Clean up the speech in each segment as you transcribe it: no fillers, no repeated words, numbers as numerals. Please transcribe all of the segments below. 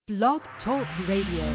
Blog Talk Radio.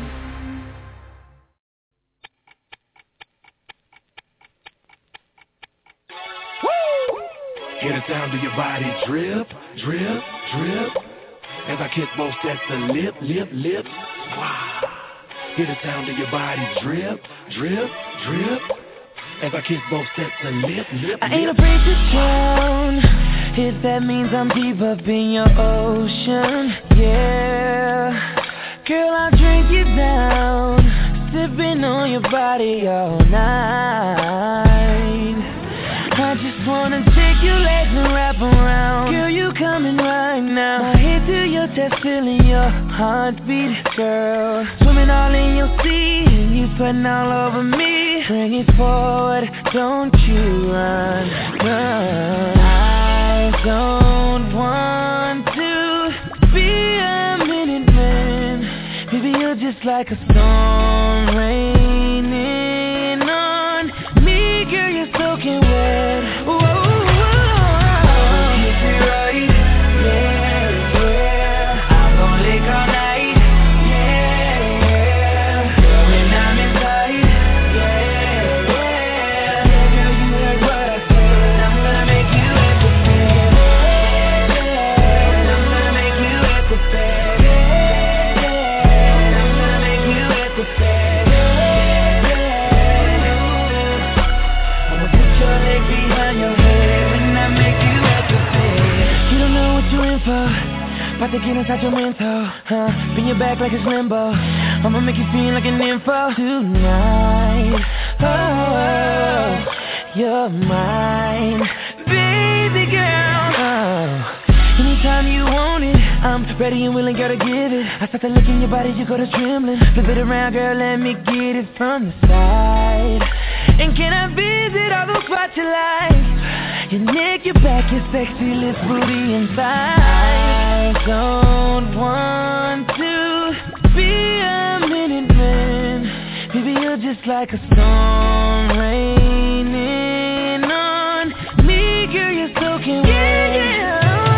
Hear the sound of your body drip, drip, drip. As I kiss both sets of lips. Wow. Hear the sound of your body drip, drip, drip. As I kiss both sets of lip. I ain't afraid to drown, if that means I'm deep up in your ocean, yeah. Girl, I'll drink you down, sipping on your body all night. I just wanna take your legs and wrap around. Girl, you coming right now. My head to your chest, feeling your heartbeat, girl. Swimming all in your sea, and you sweating all over me. Bring it forward, don't you run. I don't want to be a minute man. Baby, you're just like a storm raining on me. Girl, you're soaking wet. Whoa. About to get inside your mental, bend your back like it's limbo. I'ma make you feel like an info tonight. Oh, you're mine, baby girl. Oh, anytime you want it, I'm ready and willing, girl, to give it. I start to look in your body, you go to trembling. Flip it around, girl, let me get it from the side. And can I visit all those spots you like? Your neck, your back, your sexy lips, booty inside. I don't want to be a minute man. Baby, you're just like a storm raining on me. Girl, you're soaking wet. Yeah.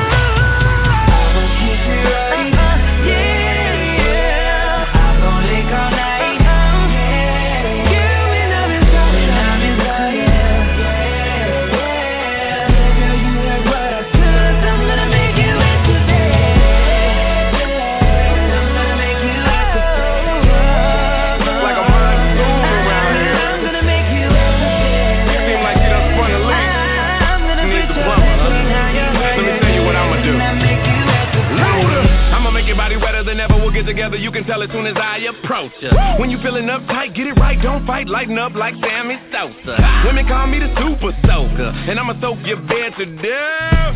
Together, you can tell as soon as I approach ya. When you feeling uptight, get it right, don't fight, lighten up like Sammy Sosa. Women call me the super soaker, and I'ma soak your bed to death.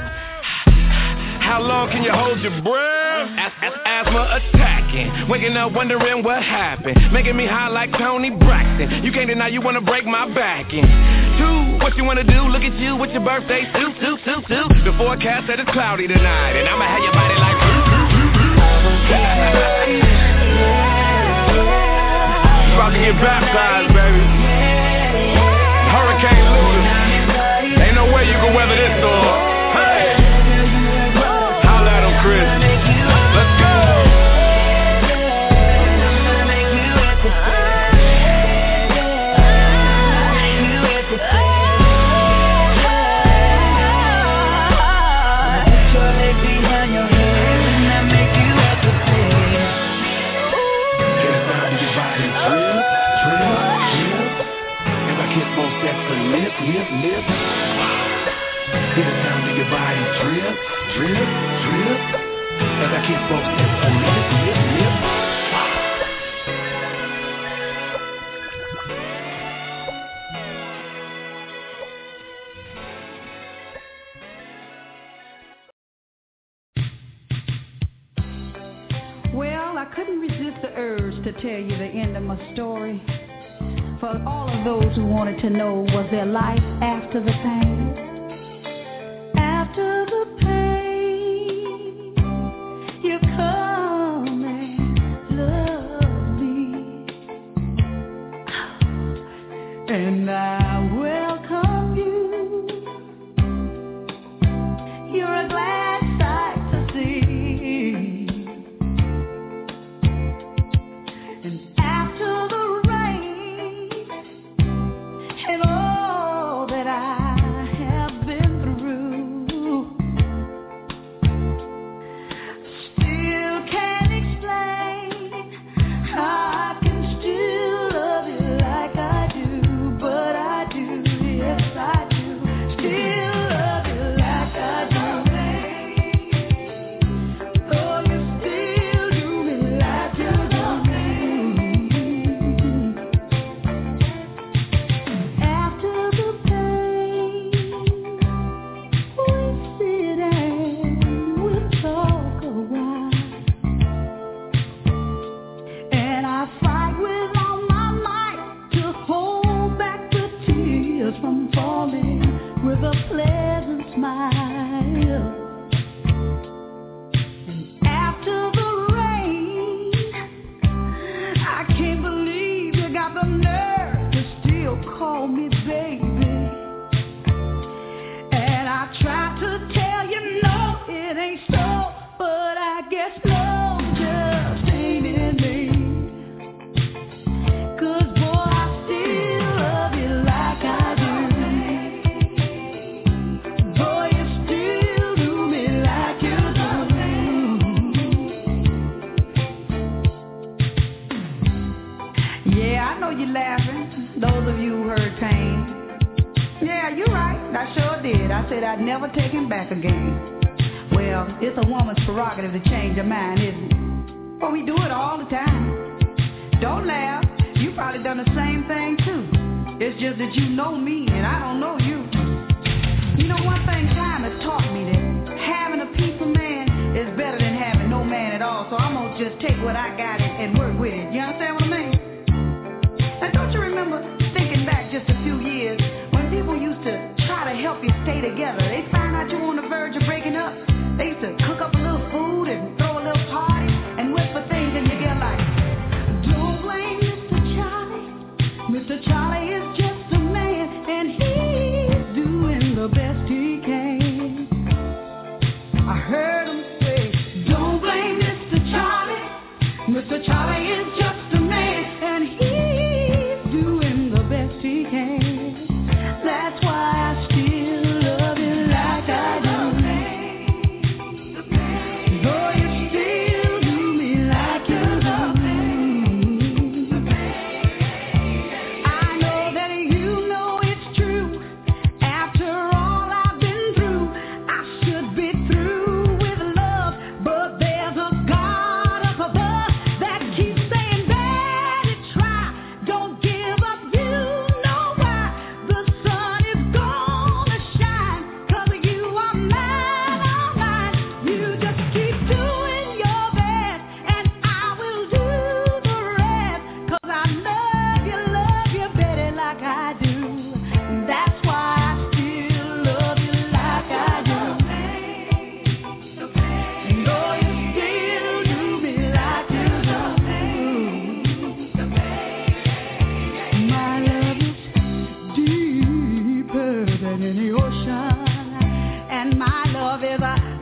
How long can you hold your breath? Asthma attacking, waking up wondering what happened, making me high like Tony Braxton. You can't deny you wanna break my back in two. What you wanna do? Look at you with your birthday suit. The forecast said it's cloudy tonight, and I'ma have your body like about to get baptized, baby. Hurricane Lucas. Ain't no way you can weather this storm. Hey, holla at him, Chris. Let's go. Lip. Hear the sound of your body drip, drip, drip. As I kiss both sets of lip. Well, I couldn't resist the urge to tell you the end of my story. For all of those who wanted to know, was there life after the pain? After the pain, you come and love me, and I welcome you. You're a glad sight to see. Yeah, I know you're laughing, those of you who heard Pain. Yeah, you're right, I sure did. I said I'd never take him back again. Well, it's a woman's prerogative to change her mind, isn't it? But we do it all the time. Don't laugh, you probably done the same thing too. It's just that you know me and I don't know you. You know, one thing time has taught me that having a piece of man is better than having no man at all. So I'm gonna just take what I got and work with it. You understand what I mean? And don't you remember thinking back just a few years when people used to try to help you stay together? They find out you're on the verge of breaking up. They used to cook up a little food and throw a little party and whisper things in your ear like, don't blame Mr. Charlie. Mr. Charlie is just a man and he's doing the best he can. I heard him say, don't blame Mr. Charlie. Mr. Charlie is just a man and he's doing the best he can. That's why I still love you like I do. Though you still do me like you do. I know that you know it's true. After all I've been through, I should be through with love. But there's a God up above that keeps saying, "Daddy, try. Don't give up. You know why. The sun is gonna shine. 'Cause you are mine, all mine. You just keep doing your best, and I will do the rest. 'Cause I love you, Betty, like I do. That's why I still love you like I do. And though you still do me like you do, my love is deeper than any ocean, and my love is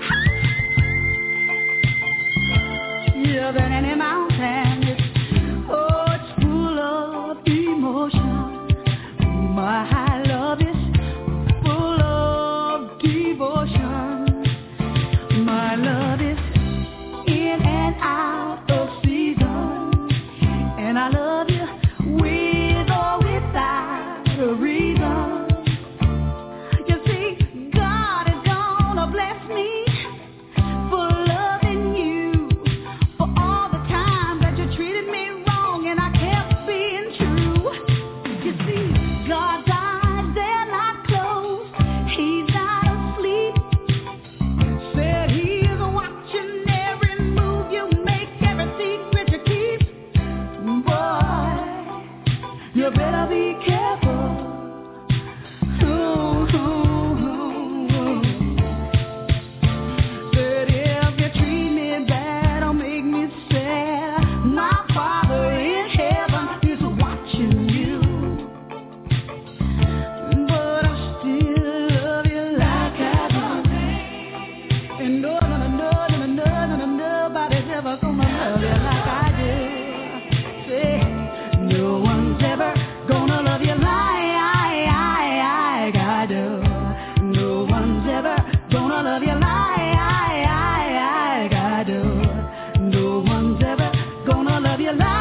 higher than any mountain. It's full of emotion. My love is full of devotion. My love is in and out of season, and I love you with or without a reason. You see, God is gonna bless me for loving you, for all the times that you treated me wrong and I kept being true. You see, God's eyes, they're not closed, He's not asleep. Said He is watching every move you make, every secret you keep. Boy, you better be careful. Ooh, ooh, ooh. Said if you treat me bad or make me sad, my Father in heaven is watching you. But I still love you like I do. And nobody's ever gonna love you like I do. Say, no one's ever gonna love you like I do. No one's ever gonna love you like I do. No one's ever gonna love you like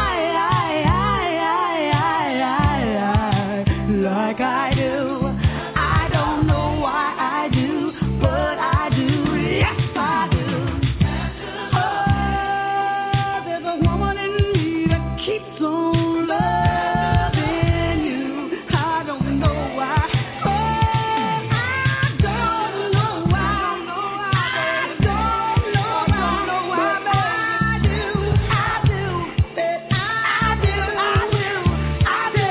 I do. I don't know why I do, but I do. Yes, I do. Oh, there's a woman in me that keeps on loving you. I don't know why. Oh, I don't know why. I don't know why, but I do. I do. I do. I do. I do.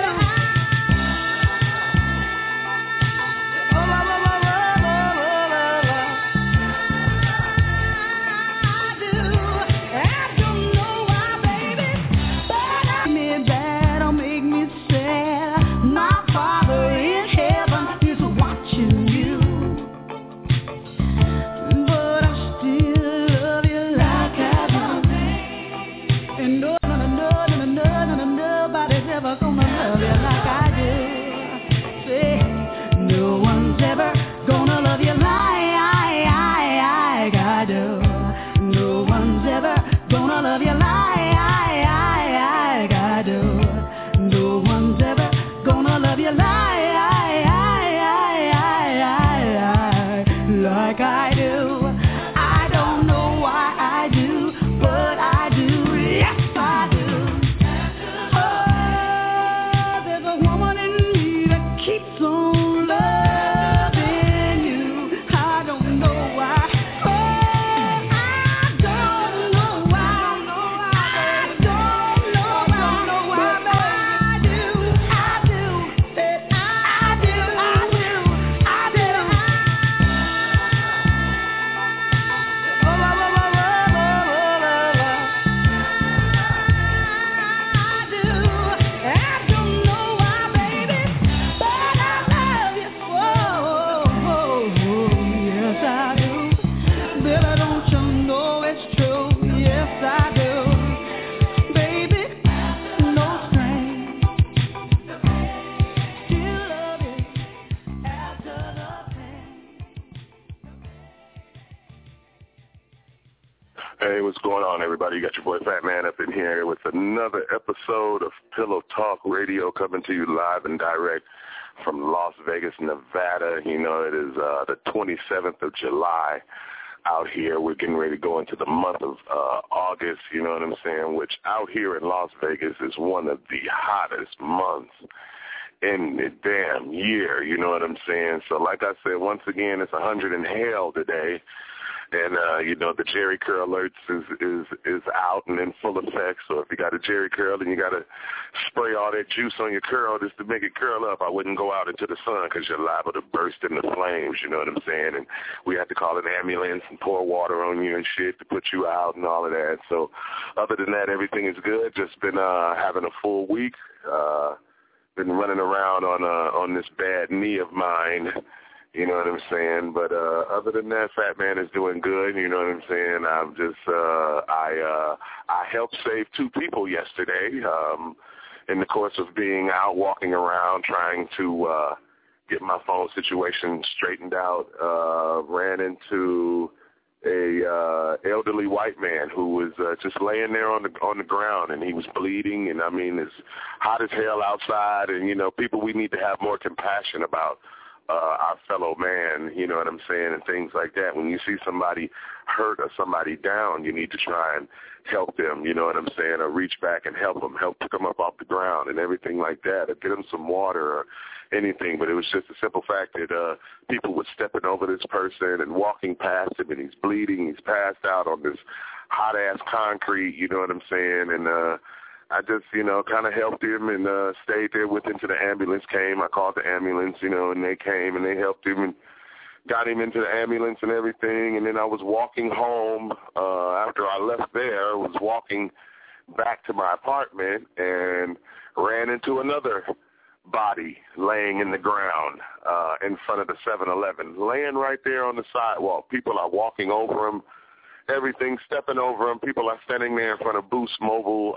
Nobody's ever gonna love you like I do. Say, no one's ever gonna love you like I do. No one's ever gonna love you like I do. everybody. You got your boy Fat Man up in here with another episode of Pillow Talk Radio coming to you live and direct from Las Vegas, Nevada. You know, it is the 27th of July out here. We're getting ready to go into the month of August, you know what I'm saying, which out here in Las Vegas is one of the hottest months in the damn year, you know what I'm saying? So like I said, once again, it's 100 in hell today. And, you know, the Jerry curl alerts is out and in full effect. So if you got a Jerry curl and you got to spray all that juice on your curl just to make it curl up, I wouldn't go out into the sun because you're liable to burst into flames, you know what I'm saying? And we have to call an ambulance and pour water on you and shit to put you out and all of that. So other than that, everything is good. Just been having a full week. Been running around on this bad knee of mine. You know what I'm saying? But other than that, Fat Man is doing good. You know what I'm saying? I'm just I helped save 2 people yesterday in the course of being out walking around trying to get my phone situation straightened out. Ran into a elderly white man who was just laying there on the ground, and he was bleeding. And I mean, it's hot as hell outside, and you know, people, we need to have more compassion about our fellow man, you know what I'm saying, and things like that. When you see somebody hurt or somebody down, you need to try and help them, you know what I'm saying, or reach back and help pick them up off the ground and everything like that, or get them some water or anything. But it was just a simple fact that people were stepping over this person and walking past him, and he's bleeding, he's passed out on this hot-ass concrete, you know what I'm saying, and I just, you know, kind of helped him and stayed there with him till the ambulance came. I called the ambulance, you know, and they came and they helped him and got him into the ambulance and everything. And then I was walking home after I left there. I was walking back to my apartment and ran into another body laying in the ground in front of the 7-Eleven, laying right there on the sidewalk. People are walking over him. Everything, stepping over him. People are standing there in front of Boost Mobile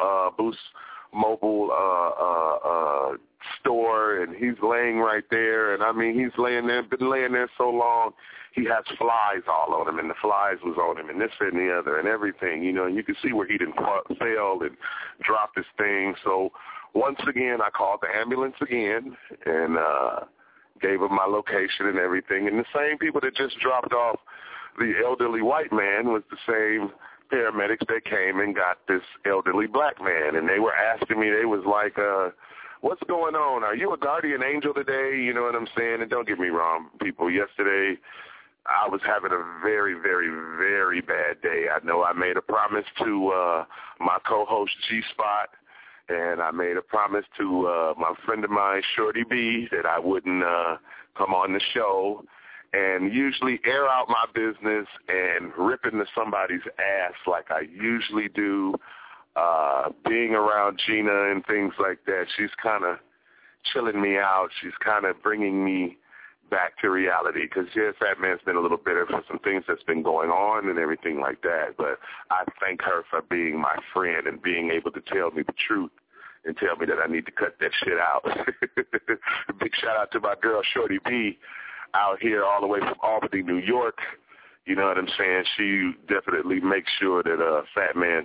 store, and he's laying right there. And I mean, he's laying there, been laying there so long, he has flies all on him, and the flies was on him, and this and the other, and everything. You know, and you can see where he didn't fail and dropped his thing. So once again, I called the ambulance again and gave him my location and everything. And the same people that just dropped off the elderly white man was the same paramedics that came and got this elderly black man. And they were asking me, they was like, what's going on? Are you a guardian angel today? You know what I'm saying? And don't get me wrong, people, yesterday I was having a very, very, very bad day. I know I made a promise to my co-host G-Spot, and I made a promise to my friend of mine, Shorty B, that I wouldn't come on the show and usually air out my business and rip into somebody's ass like I usually do. Being around Gina and things like that, she's kind of chilling me out. She's kind of bringing me back to reality because, yes, Fat Man's been a little bitter for some things that's been going on and everything like that, but I thank her for being my friend and being able to tell me the truth and tell me that I need to cut that shit out. Big shout-out to my girl, Shorty B, out here all the way from Albany, New York. You know what I'm saying? She definitely makes sure that Fat Man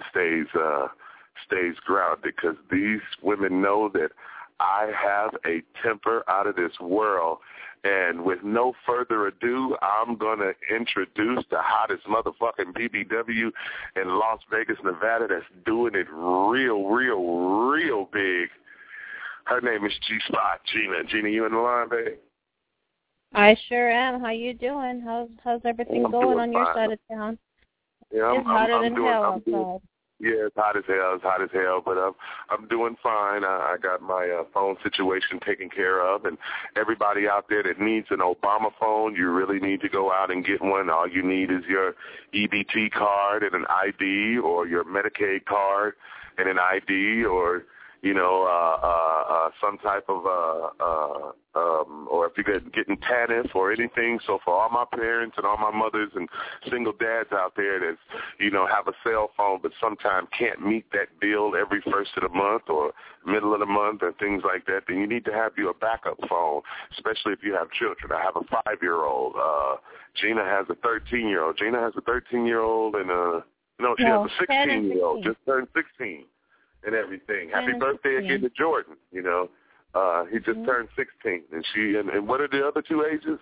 stays grounded because these women know that I have a temper out of this world. And with no further ado, I'm going to introduce the hottest motherfucking BBW in Las Vegas, Nevada that's doing it real, real, real big. Her name is G-Spot. Gina, you in the line, babe? I sure am. How you doing? How's everything going on your side of town? Yeah, it's hotter than hell outside. Yeah, it's hot as hell, but I'm doing fine. I got my phone situation taken care of, and everybody out there that needs an Obama phone, you really need to go out and get one. All you need is your EBT card and an ID, or your Medicaid card and an ID, or some type of, or if you're getting TANF or anything. So for all my parents and all my mothers and single dads out there that, have a cell phone but sometimes can't meet that bill every first of the month or middle of the month or things like that, then you need to have you a backup phone, especially if you have children. I have a 5-year-old. Gina has a 13-year-old. Gina has a 13-year-old and a No, she has a 16-year-old, just turned 16 and everything. Happy birthday again to Jordan, you know. He just turned 16. And what are the other two ages?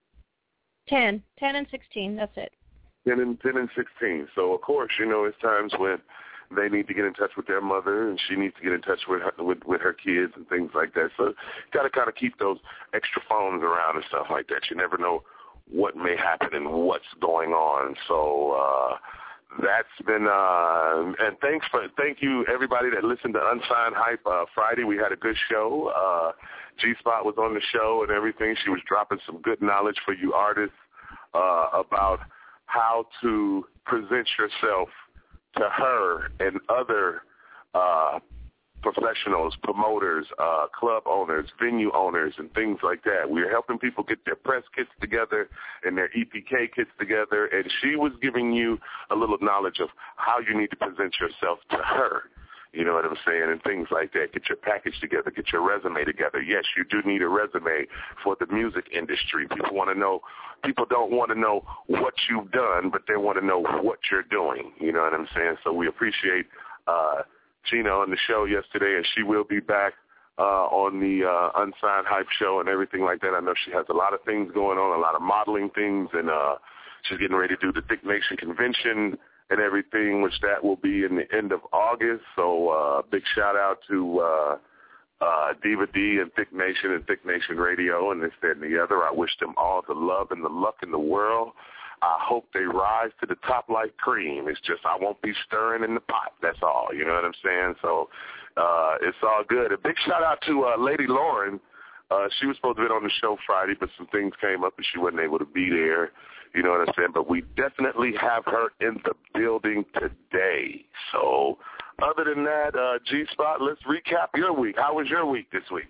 10 and 16, that's it. 10 and 16. So, of course, you know, it's times when they need to get in touch with their mother, and she needs to get in touch with her kids and things like that. So, got to kind of keep those extra phones around and stuff like that. You never know what may happen and what's going on. So, that's been and thank you everybody that listened to Unsigned Hype Friday. We had a good show. G-Spot was on the show and everything. She was dropping some good knowledge for you artists about how to present yourself to her and other professionals, promoters, club owners, venue owners, and things like that. We are helping people get their press kits together and their EPK kits together, and she was giving you a little knowledge of how you need to present yourself to her. You know what I'm saying? And things like that. Get your package together. Get your resume together. Yes, you do need a resume for the music industry. People don't want to know what you've done, but they want to know what you're doing. You know what I'm saying? So we appreciate Gina on the show yesterday, and she will be back on the Unsigned Hype show and everything like that. I know she has a lot of things going on, a lot of modeling things, and she's getting ready to do the Thick Nation convention and everything, which that will be in the end of August. So big shout-out to Diva D and Thick Nation Radio and this, that, and the other. I wish them all the love and the luck in the world. I hope they rise to the top like cream. It's just I won't be stirring in the pot. That's all. You know what I'm saying? So it's all good. A big shout-out to Lady Lauren. She was supposed to be on the show Friday, but some things came up and she wasn't able to be there. You know what I'm saying? But we definitely have her in the building today. So other than that, G-Spot, let's recap your week. How was your week this week?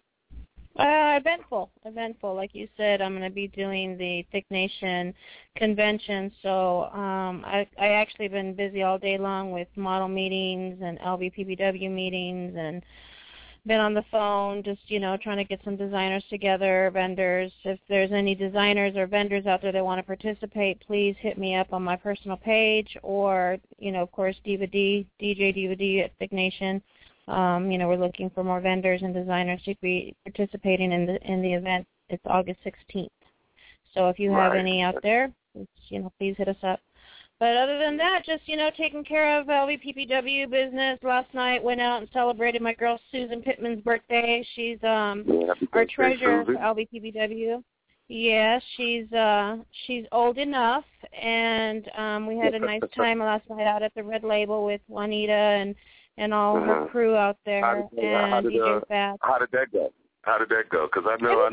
Eventful. Like you said, I'm going to be doing the Thick Nation convention. So I actually been busy all day long with model meetings and LVPPW meetings and been on the phone just, you know, trying to get some designers together, vendors. If there's any designers or vendors out there that want to participate, please hit me up on my personal page or, you know, of course, DJ Diva D at Thick Nation. You know, we're looking for more vendors and designers to be participating in the event. It's August 16th. So if you have any out there, you know, please hit us up. But other than that, just, you know, taking care of LVPPW business. Last night went out and celebrated my girl Susan Pittman's birthday. She's our treasurer for LVPPW. Yeah, she's old enough, and we had a nice time last night out at the Red Label with Juanita and all her crew out there. How DJ Fats. How did that go? Because I know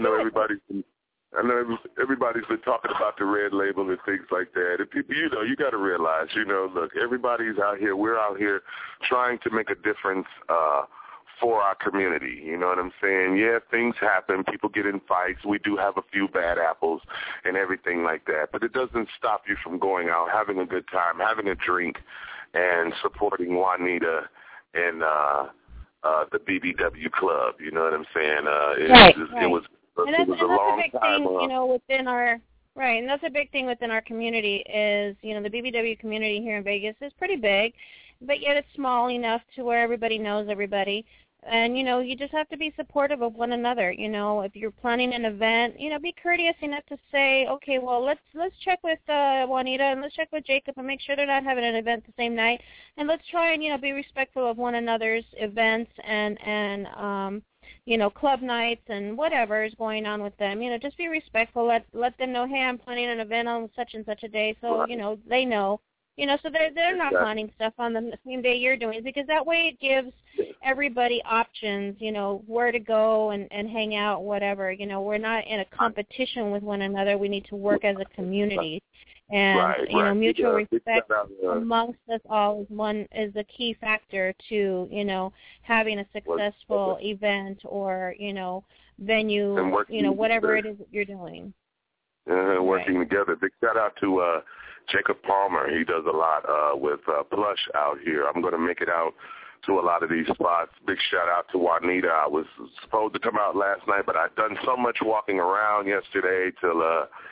everybody's been talking about the Red Label and things like that. And people, you know, you got to realize, you know, look, everybody's out here. We're out here trying to make a difference for our community. You know what I'm saying? Yeah, things happen. People get in fights. We do have a few bad apples and everything like that. But it doesn't stop you from going out, having a good time, having a drink, and supporting Juanita and the BBW Club. You know what I'm saying? It was a long big time. Thing, you know, within our and that's a big thing within our community is, you know, the BBW community here in Vegas is pretty big, but yet it's small enough to where everybody knows everybody. And, you know, you just have to be supportive of one another. You know, if you're planning an event, you know, be courteous enough to say, okay, well, let's check with Juanita and let's check with Jacob and make sure they're not having an event the same night. And let's try and, you know, be respectful of one another's events and you know, club nights and whatever is going on with them. You know, just be respectful. Let them know, hey, I'm planning an event on such and such a day, so, you know, they know. You know, so they're not planning stuff on the same day you're doing, because that way it gives everybody options, you know, where to go and hang out, whatever. You know, we're not in a competition with one another. We need to work as a community. And, you know, mutual respect amongst us all is the key factor to, you know, having a successful event or, you know, venue, you know, whatever it is that you're doing. Working together. Big shout out to Jacob Palmer. He does a lot with Plush out here. I'm going to make it out to a lot of these spots. Big shout out to Juanita. I was supposed to come out last night, but I'd done so much walking around yesterday till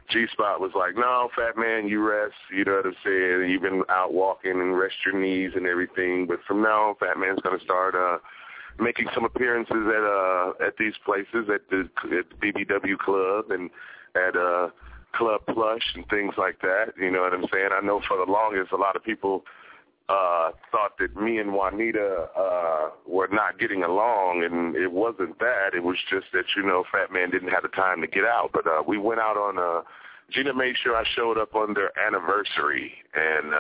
G-Spot was like, no, Fat Man, you rest, you know what I'm saying? You've been out walking and rest your knees and everything. But from now on, Fat Man's going to start making some appearances at these places, at the BBW Club and at Club Plush and things like that. You know what I'm saying? I know for the longest, a lot of people thought that me and Juanita were not getting along, and it wasn't that. It was just that, you know, Fat Man didn't have the time to get out. But we went out on Gina made sure I showed up on their anniversary and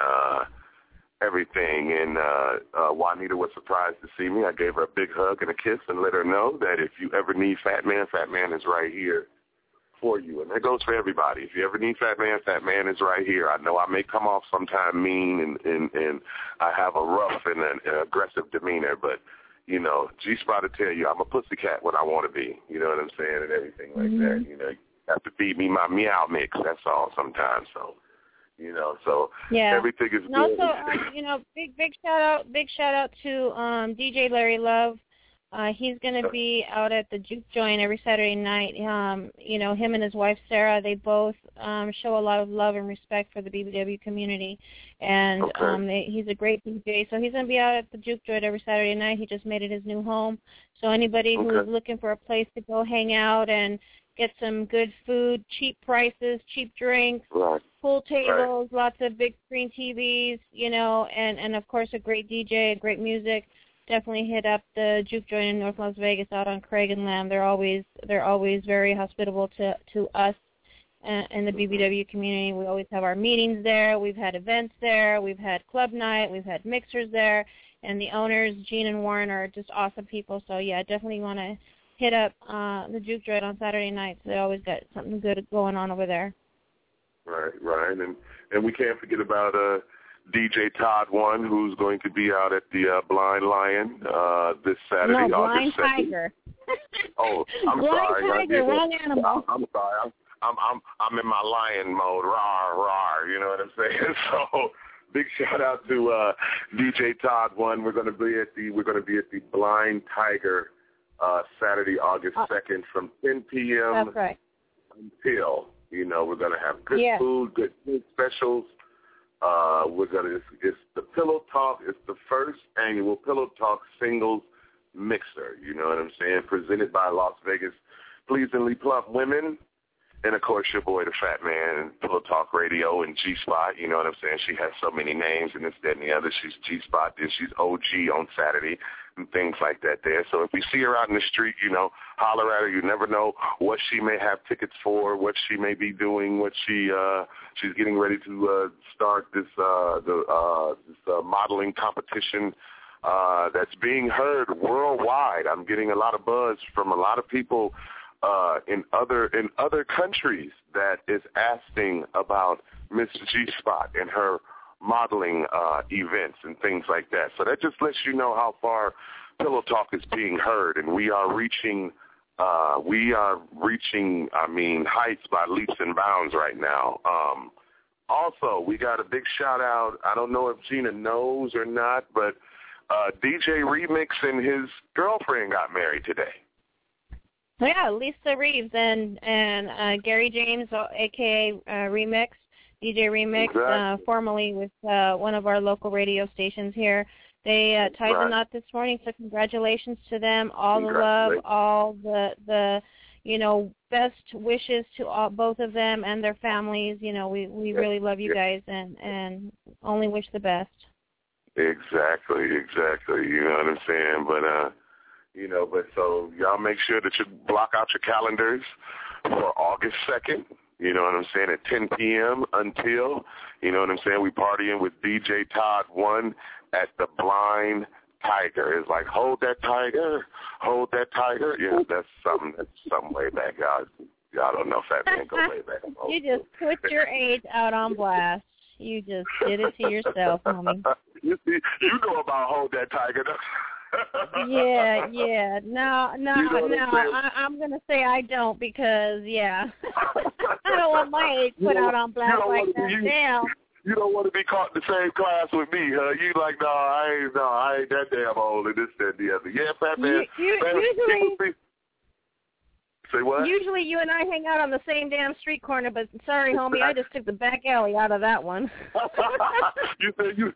everything, and Juanita was surprised to see me. I gave her a big hug and a kiss and let her know that if you ever need Fat Man is right here for you. And that goes for everybody. If you ever need Fat Man is right here. I know I may come off sometime mean and I have a rough and an aggressive demeanor, but, you know, G-Spot will tell you I'm a pussycat when I want to be, you know what I'm saying, and everything like that. You know, you have to feed me my meow mix, that's all sometimes. So, you know, so everything is and good. Also, you know, big shout out to DJ Larry Love. He's going to be out at the Juke Joint every Saturday night. You know, him and his wife, Sarah, they both show a lot of love and respect for the BBW community. And he's a great DJ. So he's going to be out at the Juke Joint every Saturday night. He just made it his new home. So anybody who's looking for a place to go hang out and get some good food, cheap prices, cheap drinks, pool tables, lots of big screen TVs, you know, and of course a great DJ, great music, definitely hit up the Juke Joint in North Las Vegas out on Craig and Lamb. They're always very hospitable to us and the BBW community. We always have our meetings there. We've had events there. We've had club night. We've had mixers there. And the owners, Gene and Warren, are just awesome people. So, yeah, definitely want to hit up the Juke Joint on Saturday nights. They always got something good going on over there. Right. And we can't forget about DJ Todd One, who's going to be out at the Blind Lion this Saturday, Blind August 2nd. Tiger. Oh, I'm Blind sorry. Tiger, wrong animal. I'm sorry. I'm in my lion mode. Rawr, you know what I'm saying? So big shout out to DJ Todd One. We're going to be at the Blind Tiger Saturday, August 2nd from 10 p.m. That's right. Until, you know, we're going to have good food, good food specials. It's the Pillow Talk. It's the first annual Pillow Talk singles mixer. You know what I'm saying? Presented by Las Vegas Pleasingly Plump Women. And, of course, your boy, the Fat Man, and Pillow Talk Radio and G-Spot. You know what I'm saying? She has so many names and this, that, and the other. She's G-Spot. She's OG on Saturday and things like that there. So if you see her out in the street, you know, holler at her. You never know what she may have tickets for, what she may be doing, what she's getting ready to start this modeling competition that's being heard worldwide. I'm getting a lot of buzz from a lot of people in other countries that is asking about Miss G-Spot and her modeling events and things like that. So that just lets you know how far Pillow Talk is being heard, and we are reaching heights by leaps and bounds right now. Also, we got a big shout out. I don't know if Gina knows or not, but DJ Remix and his girlfriend got married today. Yeah, Lisa Reeves and Gary James, a.k.a. Remix, DJ Remix, formerly with one of our local radio stations here. They tied the knot this morning, so congratulations to them. All the love, all the you know, best wishes to both of them and their families. You know, we really love you guys and only wish the best. Exactly. You know what I'm saying? But so y'all make sure that you block out your calendars for August 2nd, you know what I'm saying, at 10 p.m. until, you know what I'm saying, we partying with DJ Todd One at the Blind Tiger. It's like, hold that tiger. Yeah, that's something way back, y'all. Y'all don't know if that man go way back. You just put your age out on blast. You just did it to yourself, homie. You know about hold that tiger. Yeah. No. I'm gonna say I don't because I don't want my age put out on blast like that. Damn. You don't want to be caught in the same class with me, huh? You like, no, I ain't that damn old and this, that, and the other. Yeah, Fat Man. Say what? Usually you and I hang out on the same damn street corner, but sorry, homie, I just took the back alley out of that one. you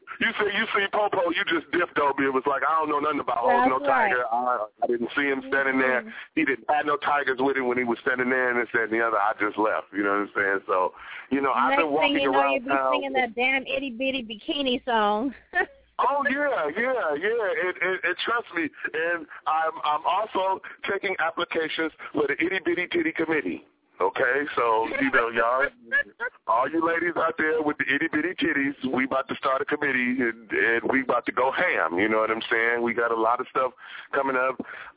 see Popo, you just dipped on me. It was like, I don't know nothing about holding no tiger. I didn't see him standing there. He didn't have no tigers with him when he was standing there and this, that, and the other. I just left. You know what I'm saying? So, I've been walking around town. Next thing you know, you'll be singing that damn itty-bitty bikini song. Oh yeah. And trust me. And I'm also taking applications for the Itty Bitty Titty Committee. Okay, so y'all, all you ladies out there with the itty bitty titties, we about to start a committee and we about to go ham. You know what I'm saying? We got a lot of stuff coming up.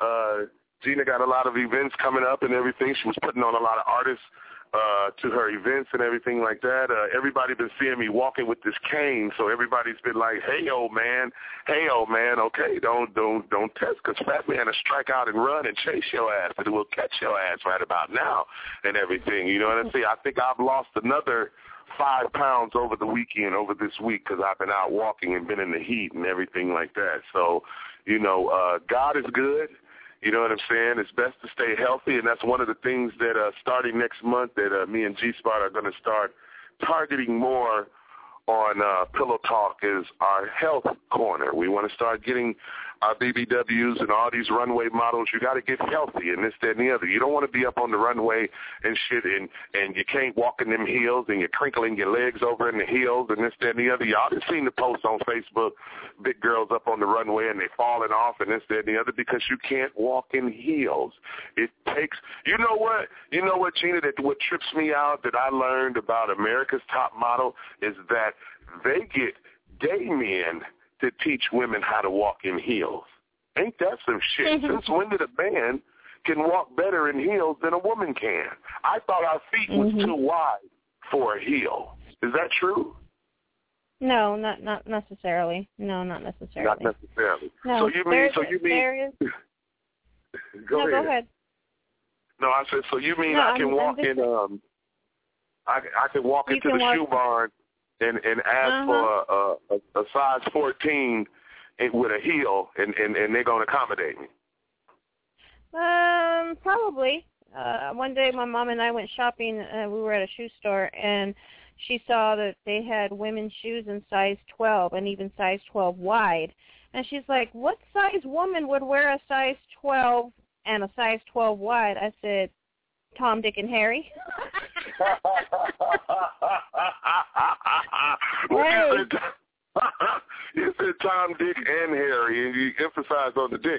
Gina got a lot of events coming up and everything. She was putting on a lot of artists to her events and everything like that. Everybody been seeing me walking with this cane, so everybody's been like, hey, old man, okay, don't test, because Fat Man will strike out and run and chase your ass, but it will catch your ass right about now and everything. You know what I'm saying? I think I've lost another 5 pounds over the weekend, over this week, because I've been out walking and been in the heat and everything like that. So, God is good. You know what I'm saying? It's best to stay healthy, and that's one of the things that starting next month that me and G-Spot are going to start targeting more on Pillow Talk is our health corner. We want to start getting our BBWs and all these runway models. You got to get healthy and this, that, and the other. You don't want to be up on the runway and shit and you can't walk in them heels and you're crinkling your legs over in the heels and this, that, and the other. Y'all just seen the posts on Facebook, big girls up on the runway and they falling off and this, that, and the other because you can't walk in heels. It takes, you know what, Gina, that what trips me out that I learned about America's Top Model is that they get gay men to teach women how to walk in heels. Ain't that some shit? Since when did a man can walk better in heels than a woman can? I thought our feet was too wide for a heel. Is that true? No, not necessarily. No, not necessarily. Not necessarily. No, so you mean there is. Go ahead. No, I said, so you mean I can walk in I can walk into the shoe barn and ask for a size 14 with a heel, and they're going to accommodate me? Probably. One day my mom and I went shopping. We were at a shoe store, and she saw that they had women's shoes in size 12 and even size 12 wide. And she's like, what size woman would wear a size 12 and a size 12 wide? I said, Tom, Dick, and Harry. You said Tom, Dick, and Harry, and you emphasized on the dick.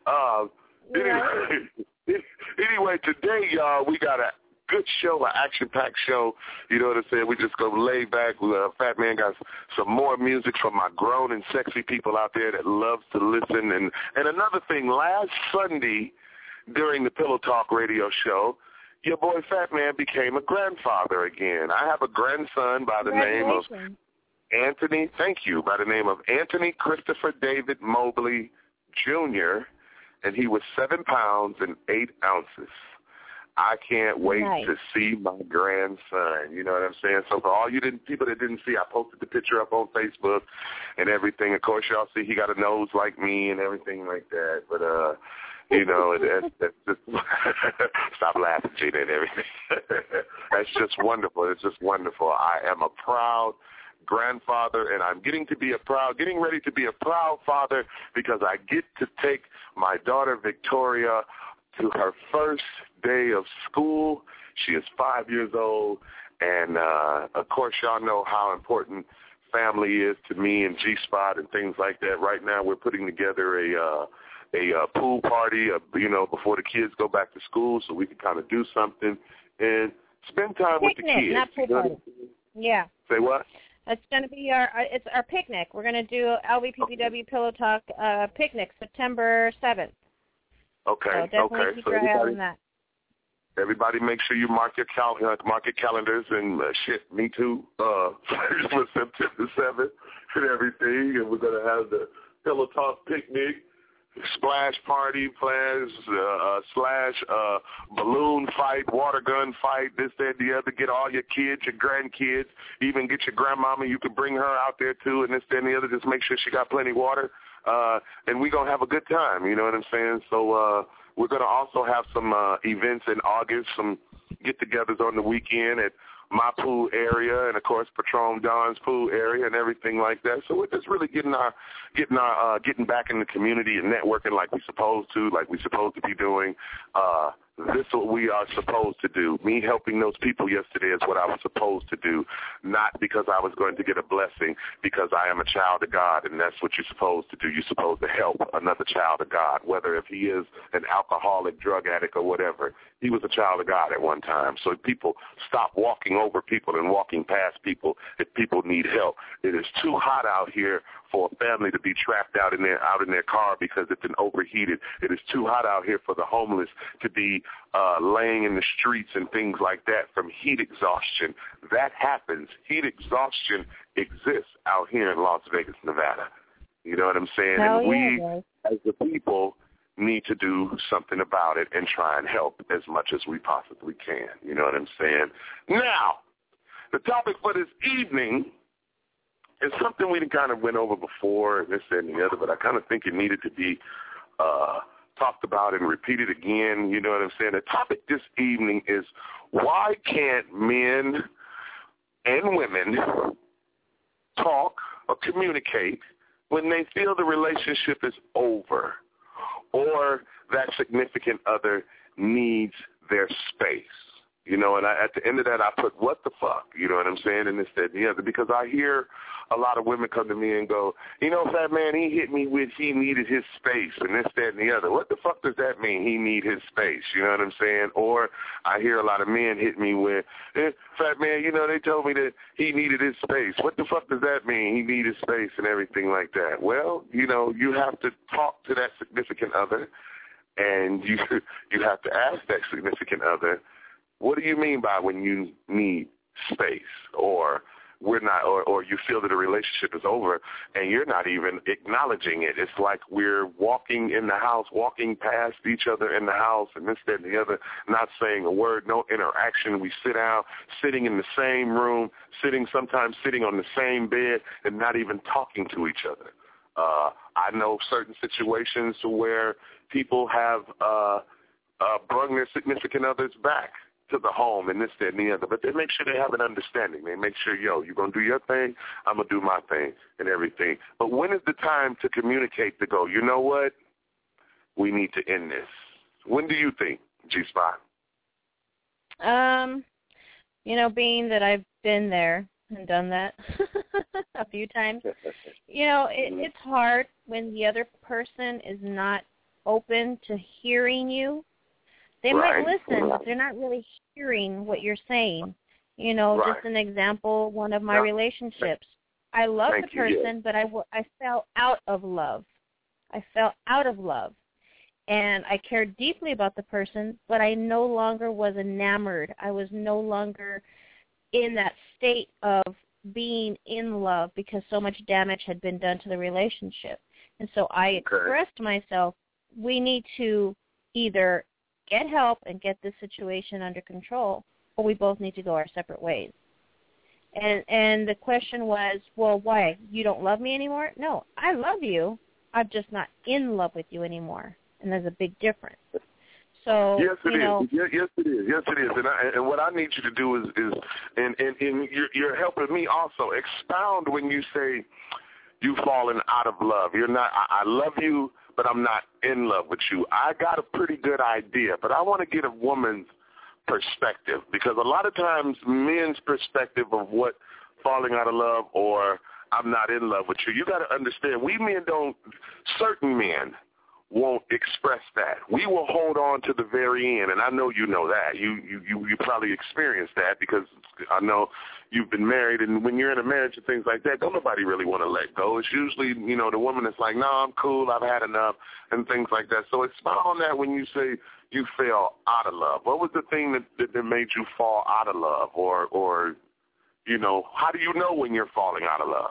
Anyway, today, y'all, we got a good show, an action-packed show. You know what I'm saying? We just go lay back. Fat Man got some more music from my grown and sexy people out there that loves to listen. And another thing, last Sunday during the Pillow Talk radio show, your boy Fat Man became a grandfather again. I have a grandson by the name of Anthony. Thank you. By the name of Anthony Christopher David Mobley Jr., and he was 7 pounds and 8 ounces. I can't wait to see my grandson. You know what I'm saying? So for all you people that didn't see, I posted the picture up on Facebook and everything. Of course, y'all see he got a nose like me and everything like that. But that's just stop laughing, Gina, and everything. That's just wonderful. It's just wonderful. I am a proud grandfather, and I'm getting ready to be a proud father because I get to take my daughter Victoria to her first day of school. She is 5 years old, and of course y'all know how important family is to me and G-Spot and things like that. Right now we're putting together a pool party, before the kids go back to school, so we can kind of do something and spend time with the kids. Not pool party. Yeah. Say what? It's going to be our picnic. We're going to do LVPPW Pillow Talk picnic September 7th. Okay. So definitely keep your eye on that. Everybody, make sure you mark your calendars and me too. For September 7th and everything, and we're going to have the Pillow Talk picnic. Splash party plans, / balloon fight, water gun fight, this, that, the other. Get all your kids, your grandkids, even get your grandmama. You can bring her out there too, and this, that, and the other. Just make sure she got plenty of water, and we gonna have a good time. You know what I'm saying? So we're going to also have some events in August, some get-togethers on the weekend at my pool area and, of course, Patron Don's pool area and everything like that. So we're just really getting back in the community and networking like we're supposed to be doing. This is what we are supposed to do. Me helping those people yesterday is what I was supposed to do, not because I was going to get a blessing, because I am a child of God, and that's what you're supposed to do. You're supposed to help another child of God, whether if he is an alcoholic, drug addict, or whatever. He was a child of God at one time. So if people stop walking over people and walking past people if people need help. It is too hot out here for a family to be trapped out in their car because it's been overheated. It is too hot out here for the homeless to be laying in the streets and things like that from heat exhaustion. That happens. Heat exhaustion exists out here in Las Vegas, Nevada. You know what I'm saying? And we, as the people, need to do something about it and try and help as much as we possibly can. You know what I'm saying? Now, the topic for this evening is something we kind of went over before, this and the other, but I kind of think it needed to be talked about and repeated again. You know what I'm saying? The topic this evening is, why can't men and women talk or communicate when they feel the relationship is over or that significant other needs their space? You know, and at the end of that, I put, what the fuck? You know what I'm saying? And this, that, and the other. Because I hear a lot of women come to me and go, you know, fat man, he hit me with he needed his space and this, that, and the other. What the fuck does that mean, he need his space? You know what I'm saying? Or I hear a lot of men hit me with, fat man, you know, they told me that he needed his space. What the fuck does that mean, he needed space and everything like that? Well, you know, you have to talk to that significant other, and you have to ask that significant other, what do you mean by when you need space, or we're not, or you feel that a relationship is over and you're not even acknowledging it? It's like we're walking in the house, walking past each other in the house and this, that, and the other, not saying a word, no interaction. We sit down, sitting in the same room, sometimes sitting on the same bed and not even talking to each other. I know certain situations where people have brung their significant others back to the home and this, that, and the other. But they make sure they have an understanding. They make sure, you're going to do your thing, I'm going to do my thing and everything. But when is the time to communicate, to go, you know what, we need to end this? When do you think, G-Spot? You know, being that I've been there and done that a few times, you know, it's hard when the other person is not open to hearing you. They might listen, but they're not really hearing what you're saying. You know, just an example, one of my relationships. I love the person, but I fell out of love. I fell out of love. And I cared deeply about the person, but I no longer was enamored. I was no longer in that state of being in love because so much damage had been done to the relationship. And so I expressed to myself, we need to either get help and get this situation under control, or we both need to go our separate ways. And the question was, well, why? You don't love me anymore? No, I love you. I'm just not in love with you anymore. And there's a big difference. So, yes, it is. Yes, it is. Yes, it is. And what I need you to do is and you're helping me also, expound when you say you've fallen out of love. You're not, I love you, but I'm not in love with you. I got a pretty good idea, but I want to get a woman's perspective, because a lot of times men's perspective of what falling out of love or I'm not in love with you, you got to understand, we men don't, certain men won't express that. We will hold on to the very end, and I know you know that. You probably experienced that, because I know you've been married, and when you're in a marriage and things like that, don't nobody really want to let go. It's usually, you know, the woman that's like, no, I'm cool, I've had enough, and things like that. So expound on that when you say you fell out of love. What was the thing that made you fall out of love? Or, you know, how do you know when you're falling out of love?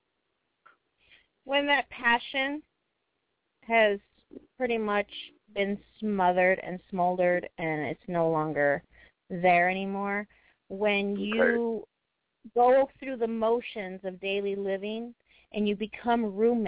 When that passion has pretty much been smothered and smoldered and it's no longer there anymore. When you go through the motions of daily living and you become roommates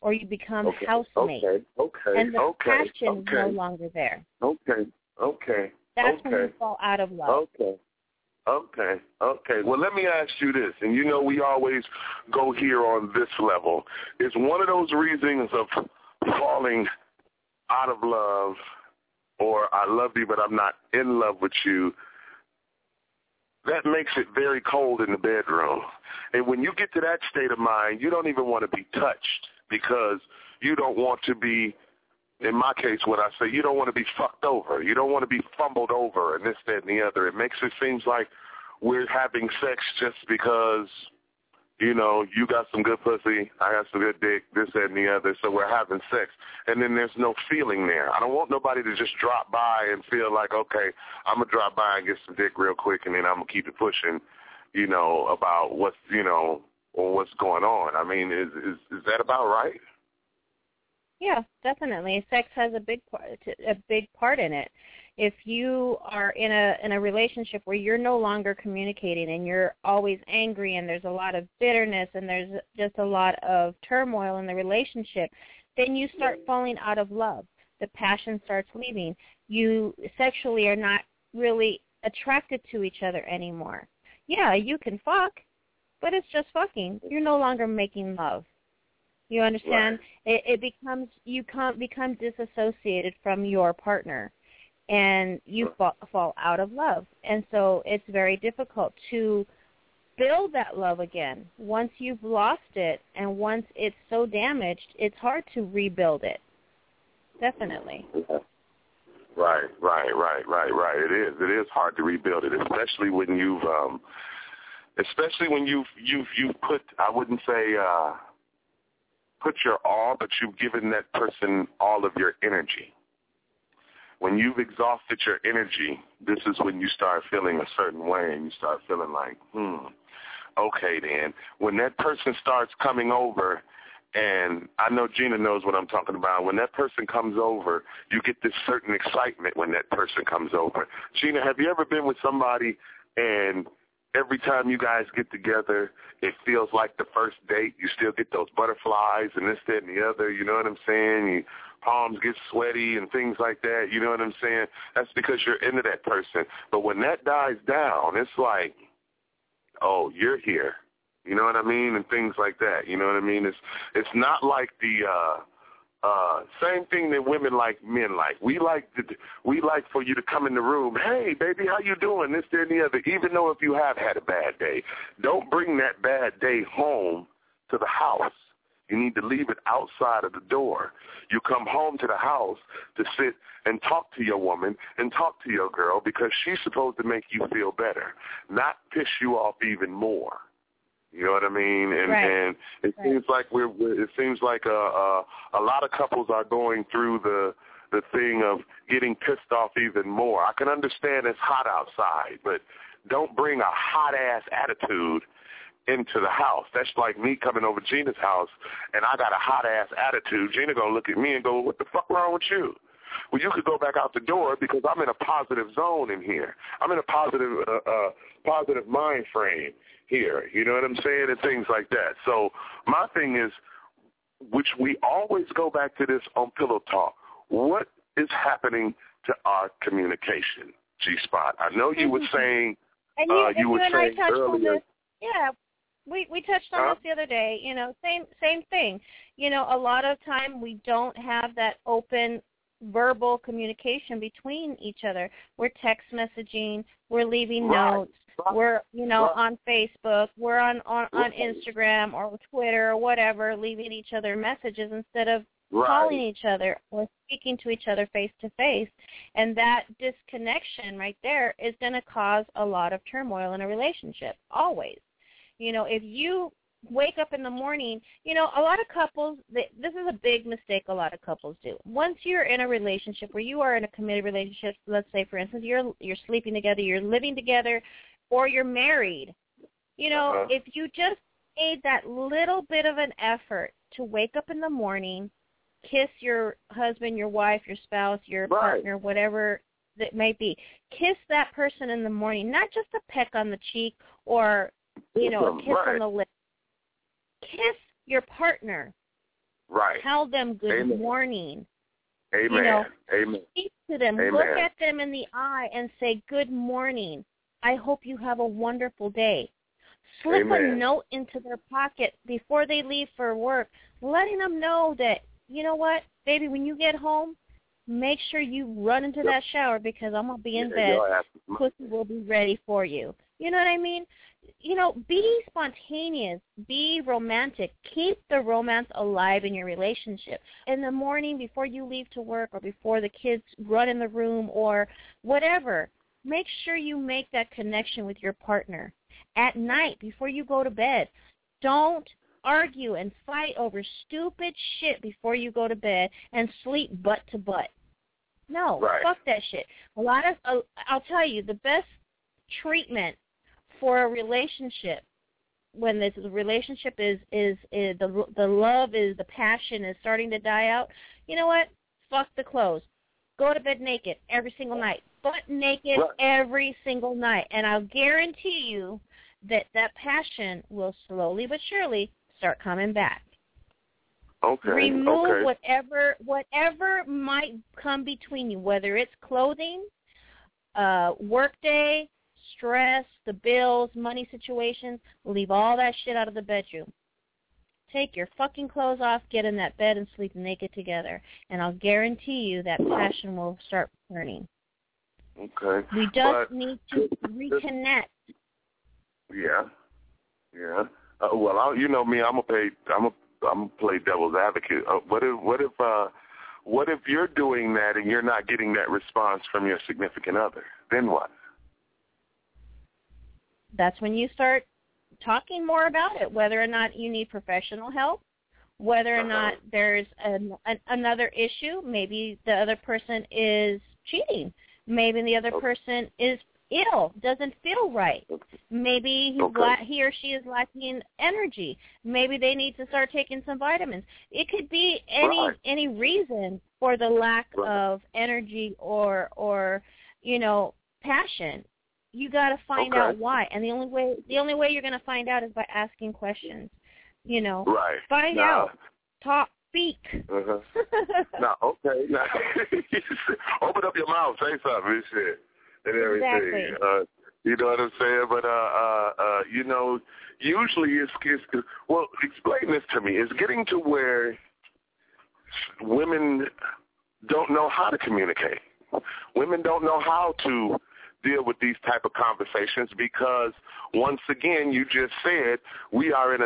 or you become housemates. And the passion is no longer there. That's when you fall out of love. Okay. Well, let me ask you this, and you know we always go here on this level. Is one of those reasons of falling out of love, or I love you but I'm not in love with you, that makes it very cold in the bedroom. And when you get to that state of mind, you don't even want to be touched because you don't want to be, in my case, what I say, you don't want to be fucked over. You don't want to be fumbled over and this, that, and the other. It makes it seem like we're having sex just because, you know, you got some good pussy, I got some good dick, this, that, and the other, so we're having sex. And then there's no feeling there. I don't want nobody to just drop by and feel like, okay, I'm going to drop by and get some dick real quick and then I'm going to keep it pushing, you know, about what's, you know, or what's going on. I mean, is that about right? Yeah, definitely. Sex has a big part in it. If you are in a relationship where you're no longer communicating and you're always angry and there's a lot of bitterness and there's just a lot of turmoil in the relationship, then you start falling out of love. The passion starts leaving. You sexually are not really attracted to each other anymore. Yeah, you can fuck, but it's just fucking. You're no longer making love. You understand? Right. You become disassociated from your partner, and you fall out of love. And so it's very difficult to build that love again. Once you've lost it and once it's so damaged, it's hard to rebuild it. Definitely. Right. It is hard to rebuild it, especially when you've put, I wouldn't say put your all, but you've given that person all of your energy. When you've exhausted your energy, this is when you start feeling a certain way and you start feeling like, okay then. When that person starts coming over, and I know Gina knows what I'm talking about, when that person comes over, you get this certain excitement when that person comes over. Gina, have you ever been with somebody and every time you guys get together, it feels like the first date? You still get those butterflies and this, that, and the other. You know what I'm saying? Your palms get sweaty and things like that. You know what I'm saying? That's because you're into that person. But when that dies down, it's like, oh, you're here. You know what I mean? And things like that. You know what I mean? It's not like the same thing that women like men like. We like for you to come in the room, hey, baby, how you doing? This, that, and the other. Even though if you have had a bad day, don't bring that bad day home to the house. You need to leave it outside of the door. You come home to the house to sit and talk to your woman and talk to your girl because she's supposed to make you feel better, not piss you off even more. You know what I mean? And it seems like a lot of couples are going through the thing of getting pissed off even more. I can understand it's hot outside, but don't bring a hot-ass attitude into the house. That's like me coming over Gina's house, and I got a hot-ass attitude. Gina going to look at me and go, what the fuck wrong with you? Well, you could go back out the door because I'm in a positive zone in here. I'm in a positive mind frame here. You know what I'm saying? And things like that. So my thing is, which we always go back to this on Pillow Talk, what is happening to our communication, G-Spot? I know you were saying, and you were saying earlier. Yeah. We touched on this the other day. You know, same thing. You know, a lot of time we don't have that open verbal communication between each other. We're text messaging. We're leaving notes. We're, you know, on Facebook. We're on Instagram or Twitter or whatever, leaving each other messages instead of calling each other or speaking to each other face to face. And that disconnection right there is going to cause a lot of turmoil in a relationship, always. You know, if you wake up in the morning, you know, a lot of couples, this is a big mistake a lot of couples do. Once you're in a relationship where you are in a committed relationship, let's say, for instance, you're sleeping together, you're living together, or you're married, you know, if you just made that little bit of an effort to wake up in the morning, kiss your husband, your wife, your spouse, your partner, whatever that may be, kiss that person in the morning, not just a peck on the cheek or, you know, a kiss on the lip. Kiss your partner Right. Tell them good Amen. morning. Amen. You know, Amen. speak to them. Amen. Look at them in the eye and say, good morning. I hope you have a wonderful day. Slip Amen. a note into their pocket before they leave for work, letting them know that, you know what, baby, when you get home, make sure you run into that shower because I'm going to be in bed. Pussy will be ready for you. You know what I mean? You know, be spontaneous. Be romantic. Keep the romance alive in your relationship. In the morning before you leave to work or before the kids run in the room or whatever, make sure you make that connection with your partner. At night, before you go to bed, don't argue and fight over stupid shit before you go to bed and sleep butt to butt. No, fuck that shit. I'll tell you, the best treatment for a relationship when this relationship is the love is the passion is starting to die out. You know what? Fuck the clothes. Go to bed naked every single night. Butt naked every single night, and I'll guarantee you that passion will slowly but surely start coming back. Okay. Remove whatever might come between you, whether it's clothing, workday, stress, the bills, money situations. Leave all that shit out of the bedroom. Take your fucking clothes off, get in that bed, and sleep naked together. And I'll guarantee you that passion will start returning. Okay. We just need to reconnect. Yeah. Well, you know me. I'm gonna play devil's advocate. What if you're doing that and you're not getting that response from your significant other? Then what? That's when you start talking more about it, whether or not you need professional help, whether or not there's another issue. Maybe the other person is cheating. Maybe the other person is ill, doesn't feel right. Maybe he or she is lacking energy. Maybe they need to start taking some vitamins. It could be any reason for the lack of energy or passion. You got to find out why, and the only way you're going to find out is by asking questions. Find out, talk, speak. Now, okay, now open up your mouth, say something, and shit, and everything. Exactly. You know what I'm saying? But usually it's well. Explain this to me. It's getting to where women don't know how to communicate. Women don't know how to deal with these type of conversations because once again, you just said we are in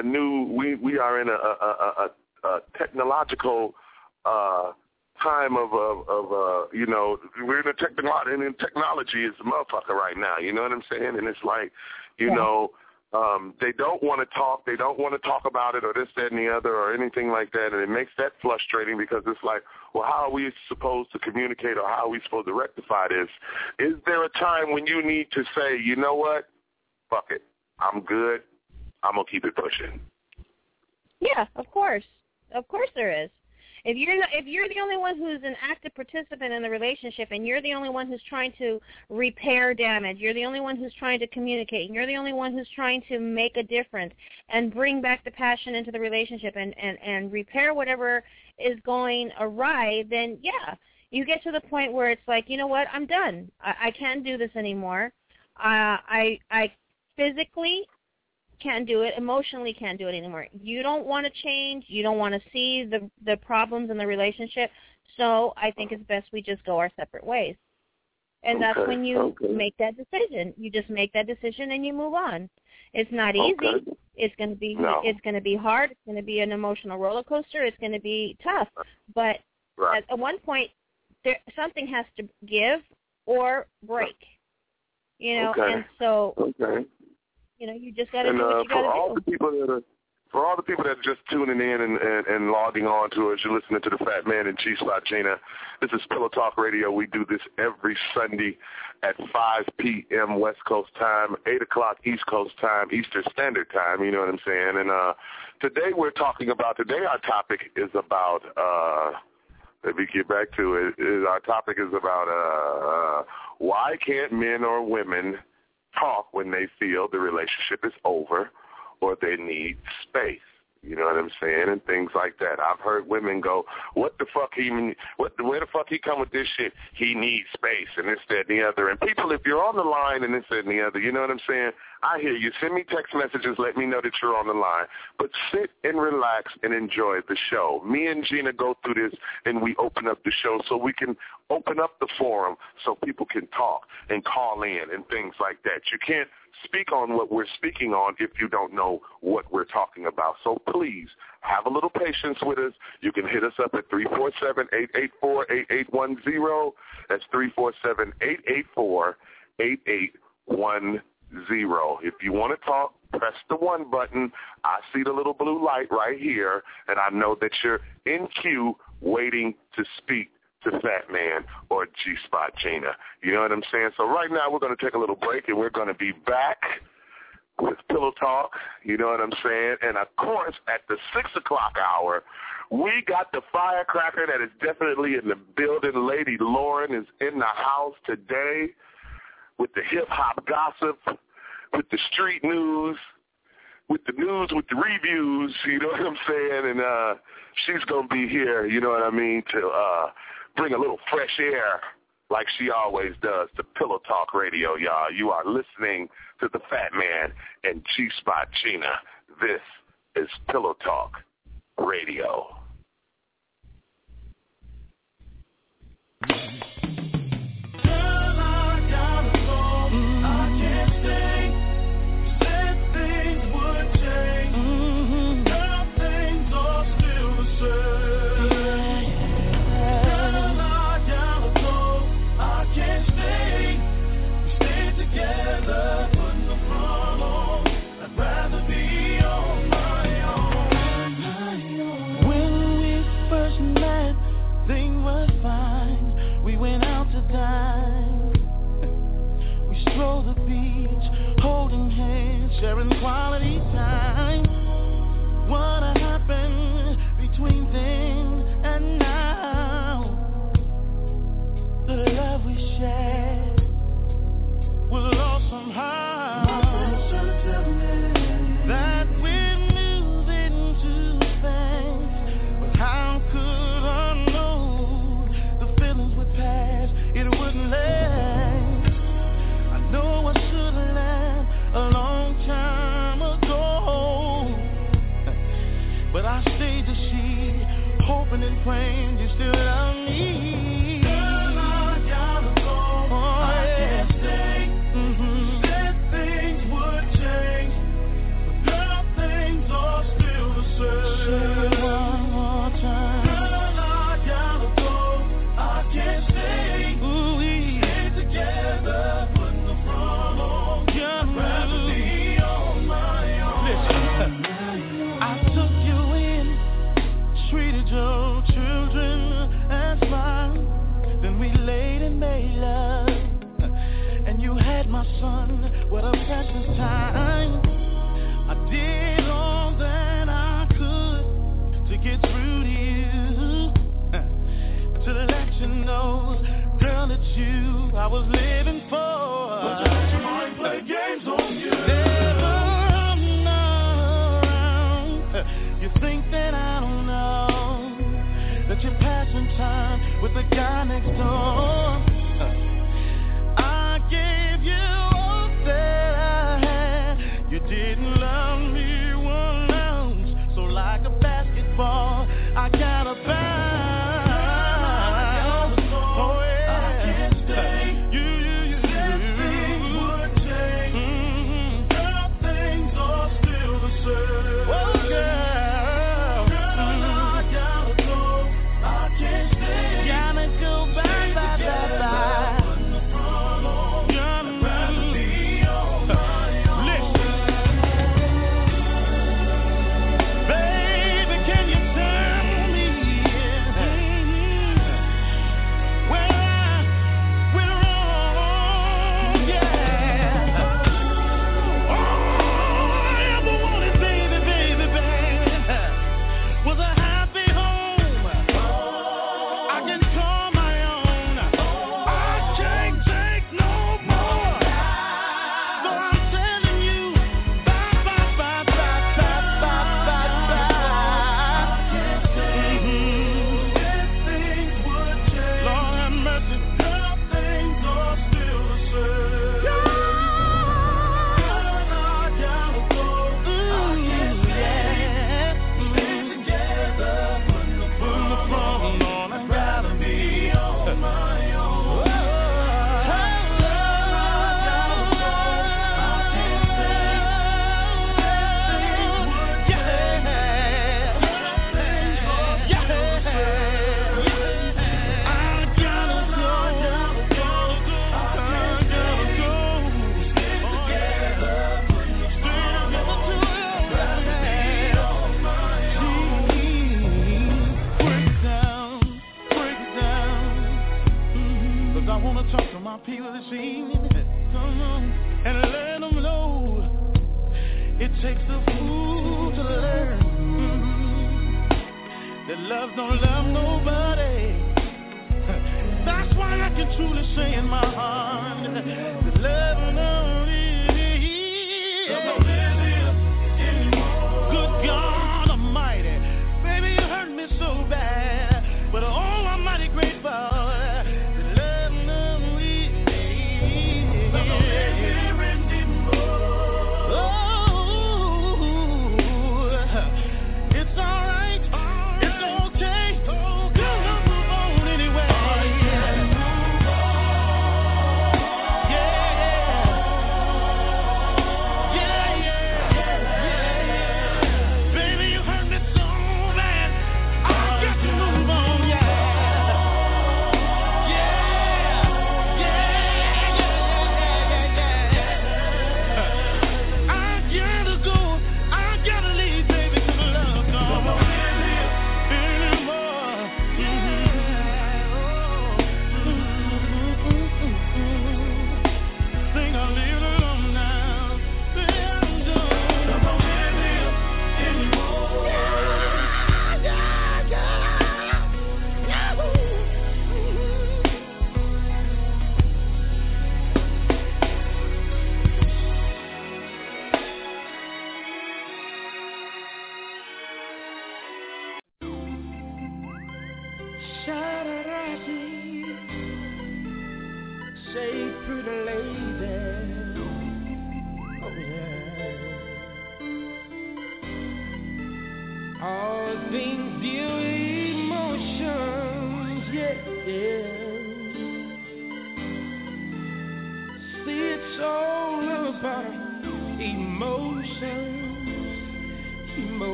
a technological time of we're in a technology is a motherfucker right now. You know what I'm saying? And it's like, they don't want to talk. They don't want to talk about it or this, that, and the other or anything like that. And it makes that frustrating because it's like, well, how are we supposed to communicate or how are we supposed to rectify this? Is there a time when you need to say, you know what? Fuck it. I'm good. I'm going to keep it pushing. Yeah, of course. Of course there is. If you're the only one who's an active participant in the relationship and you're the only one who's trying to repair damage, you're the only one who's trying to communicate, and you're the only one who's trying to make a difference and bring back the passion into the relationship and repair whatever is going awry, then, yeah, you get to the point where it's like, you know what, I'm done. I can't do this anymore. I physically can't do it, emotionally can't do it anymore. You don't want to change. You don't want to see the problems in the relationship. So I think it's best we just go our separate ways. And that's when you make that decision. You just make that decision and you move on. It's not easy. It's going to be it's going to be hard. It's going to be an emotional roller coaster. It's going to be tough. But at one point, something has to give or break. And so. You just got to do what you got to do. For all the people that are just tuning in and logging on to us, you're listening to the Fat Man and Chief Spot Gina. This is Pillow Talk Radio. We do this every Sunday at 5 p.m. West Coast time, 8 o'clock East Coast time, Eastern Standard Time, you know what I'm saying? And today our topic is about, let me get back to it, our topic is about why can't men or women talk when they feel the relationship is over or they need space. You know what I'm saying? And things like that. I've heard women go, where the fuck he come with this shit? He needs space and this, that, and the other. And people, if you're on the line and this, that, and the other, you know what I'm saying? I hear you. Send me text messages. Let me know that you're on the line. But sit and relax and enjoy the show. Me and Gina go through this, and we open up the show so we can open up the forum so people can talk and call in and things like that. You can't speak on what we're speaking on if you don't know what we're talking about. So please have a little patience with us. You can hit us up at 347-884-8810. That's 347-884-8810. If you want to talk, press the 1 button. I see the little blue light right here, and I know that you're in queue waiting to speak to Fat Man or G-Spot Gina. You know what I'm saying? So right now we're going to take a little break, and we're going to be back with Pillow Talk. You know what I'm saying? And, of course, at the 6 o'clock hour, we got the firecracker that is definitely in the building. Lady Lauren is in the house today with the hip-hop gossip, with the street news, with the reviews, you know what I'm saying? And she's going to be here, you know what I mean, to bring a little fresh air like she always does to Pillow Talk Radio, y'all. You are listening to the Fat Man and G-Spot Gina. This is Pillow Talk Radio. Sharing quality time. What happened between then and now? The love we shared was lost somehow. That we're moving too fast. But how could I know the feelings would pass? It wouldn't last. I know I should have left alone time ago, but I stayed to see, hoping and praying you still love me. Girl, I gotta go. I can't stay. Said things would change, but girl, things are still the same. Say it one more time. Girl, I gotta go. I can't stay. Ooh, we stay together, putting the front on. Your children as mine. Then we laid and made love, and you had my son. What a precious time. I did all that I could to get through to you, to let you know, girl, that you I was living for. But don't you mind play games on you? Never around. You think that I don't know that you're passing time with the guy next door. I gave you all that I had. You didn't love me one ounce. So like a basketball, I gotta bounce. Oh yeah, I can't stay. You said things would change. Girl, things are still the same. Oh yeah. Gotta go back. wanna talk to my people this evening. Come on and let them know it takes a fool to learn that love don't love nobody. That's why I can truly say in my heart that love don't anymore. Good God Almighty, baby, you hurt me so bad, but oh, I'm mighty grateful.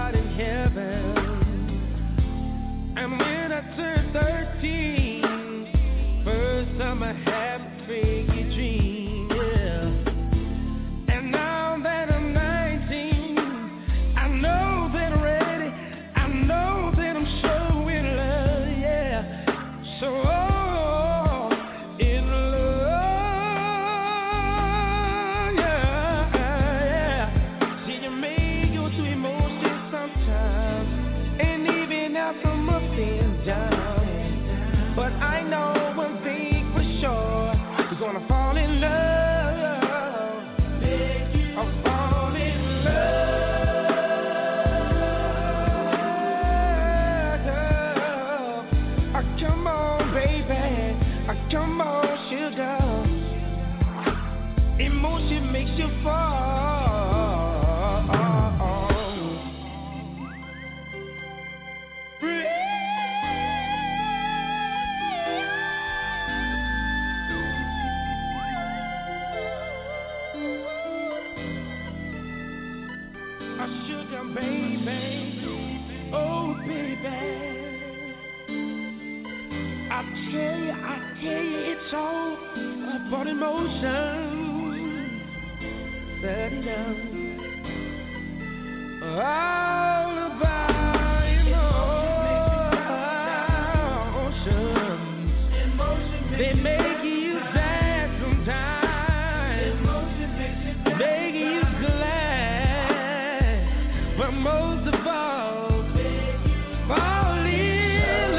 And when I turned 13, for emotion, set it down. All about emotions, they make you sad sometimes, making you glad, but most of all, fall in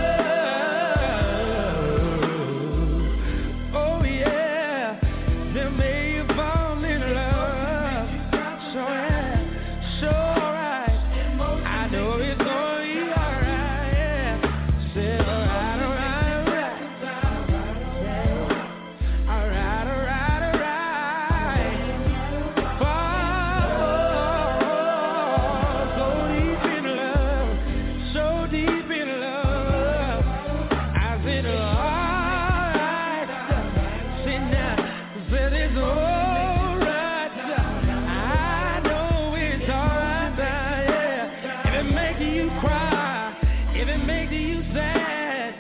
love. Oh yeah, they make you fall in love. So yeah, so alright. I know it's gonna be alright. Yeah, say alright, alright, alright, alright, alright, alright. Fall so deep in love, so deep in love. I said alright, say now, said it's alright. I know it's alright, yeah. If it makes you cry, if it makes you sad,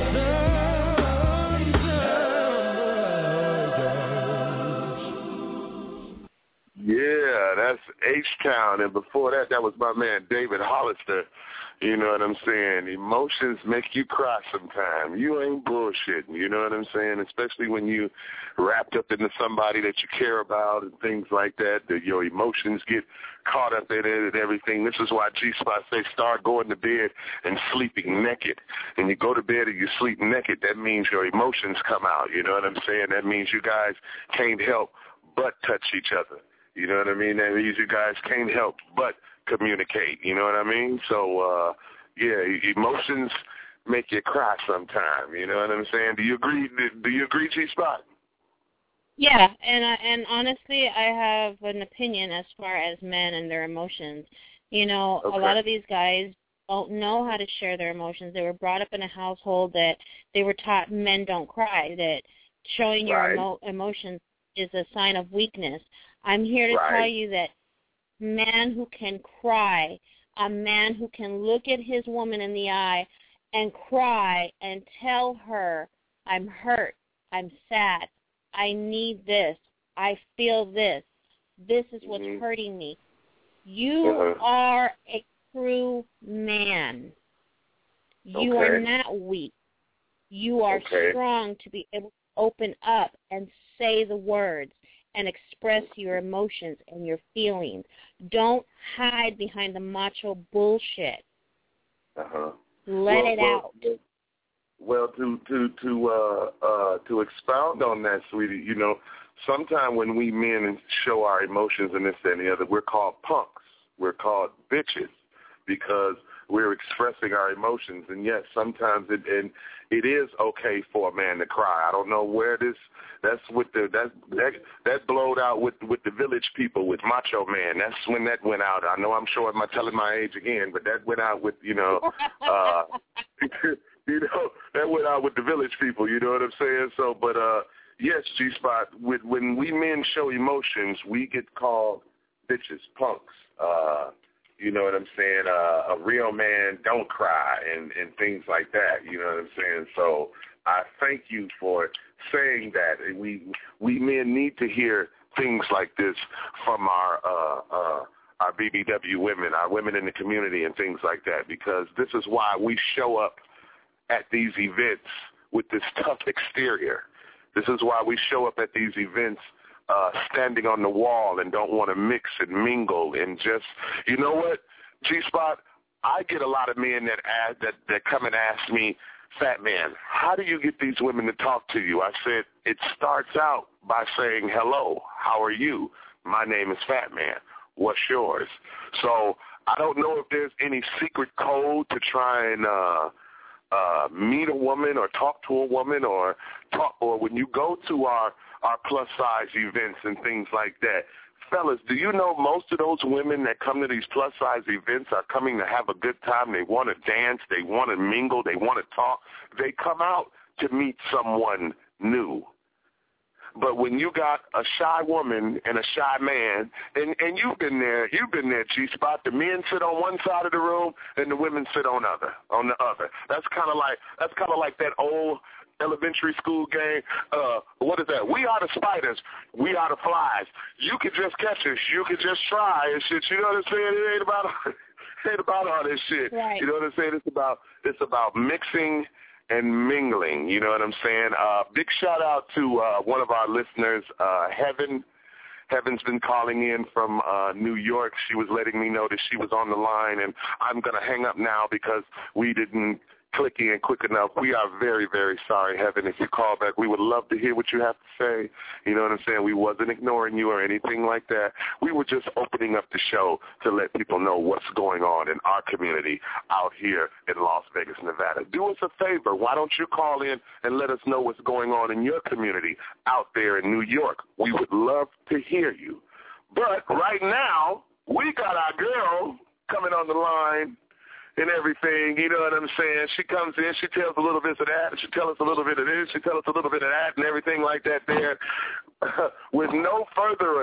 Yeah, that's H-Town. And before that, that was my man David Hollister. You know what I'm saying? Emotions make you cry sometime. You ain't bullshitting, you know what I'm saying? Especially when you wrapped up into somebody that you care about and things like that, that your emotions get caught up in it and everything. This is why G-Spot say start going to bed and sleeping naked. And you go to bed and you sleep naked, that means your emotions come out, you know what I'm saying? That means you guys can't help but touch each other. You know what I mean? That means you guys can't help but communicate. You know what I mean? So, yeah, emotions make you cry sometime. You know what I'm saying? Do you agree? Do you agree, G-Spot? Yeah, and honestly, I have an opinion as far as men and their emotions. You know, Okay. A lot of these guys don't know how to share their emotions. They were brought up in a household that they were taught men don't cry, that showing your emotions is a sign of weakness. I'm here to tell you that a man who can cry, a man who can look at his woman in the eye and cry and tell her, I'm hurt, I'm sad, I need this, I feel this, this is what's hurting me. You are a true man. You are not weak. You are strong to be able to open up and say the words and express your emotions and your feelings. Don't hide behind the macho bullshit. Let it out. Well, to expound on that, sweetie, you know, sometimes when we men show our emotions and this, that, and the other, we're called punks. We're called bitches because we're expressing our emotions. And yes, sometimes it is okay for a man to cry. I don't know where that's with that blowed out with the Village People with Macho Man. That's when that went out. I know I'm telling my age again, but that went out with, you know, you know, that went out with the Village People, you know what I'm saying? So, but yes, G-Spot, when we men show emotions, we get called bitches, punks. You know what I'm saying? A real man don't cry and things like that. You know what I'm saying? So I thank you for saying that. We men need to hear things like this from our BBW women, our women in the community and things like that, because this is why we show up at these events with this tough exterior. This is why we show up at these events standing on the wall and don't want to mix and mingle and just, you know what, G-Spot, I get a lot of men that come and ask me, Fat Man, how do you get these women to talk to you? I said, it starts out by saying, hello, how are you? My name is Fat Man. What's yours? So I don't know if there's any secret code to try and meet a woman or talk to a woman or when you go to our plus-size events and things like that. Fellas, do you know most of those women that come to these plus-size events are coming to have a good time? They want to dance. They want to mingle. They want to talk. They come out to meet someone new. But when you got a shy woman and a shy man, and you've been there, G-Spot, the men sit on one side of the room and the women sit on the other. That's kind of like that old elementary school game. What is that? We are the spiders. We are the flies. You can just catch us. You can just try and shit. You know what I'm saying? It ain't about all this shit. Right. You know what I'm saying? It's about mixing and mingling. You know what I'm saying? Big shout out to one of our listeners, Heaven. Heaven's been calling in from New York. She was letting me know that she was on the line, and I'm going to hang up now because we didn't click in quick enough. We are very, very sorry, Heaven. If you call back, we would love to hear what you have to say. You know what I'm saying? We wasn't ignoring you or anything like that. We were just opening up the show to let people know what's going on in our community out here in Las Vegas, Nevada. Do us a favor. Why don't you call in and let us know what's going on in your community out there in New York? We would love to hear you. But right now, we got our girl coming on the line and everything, you know what I'm saying? She comes in, she tells a little bit of that, and she tells us a little bit of this, she tells us a little bit of that, and everything like that there. With no further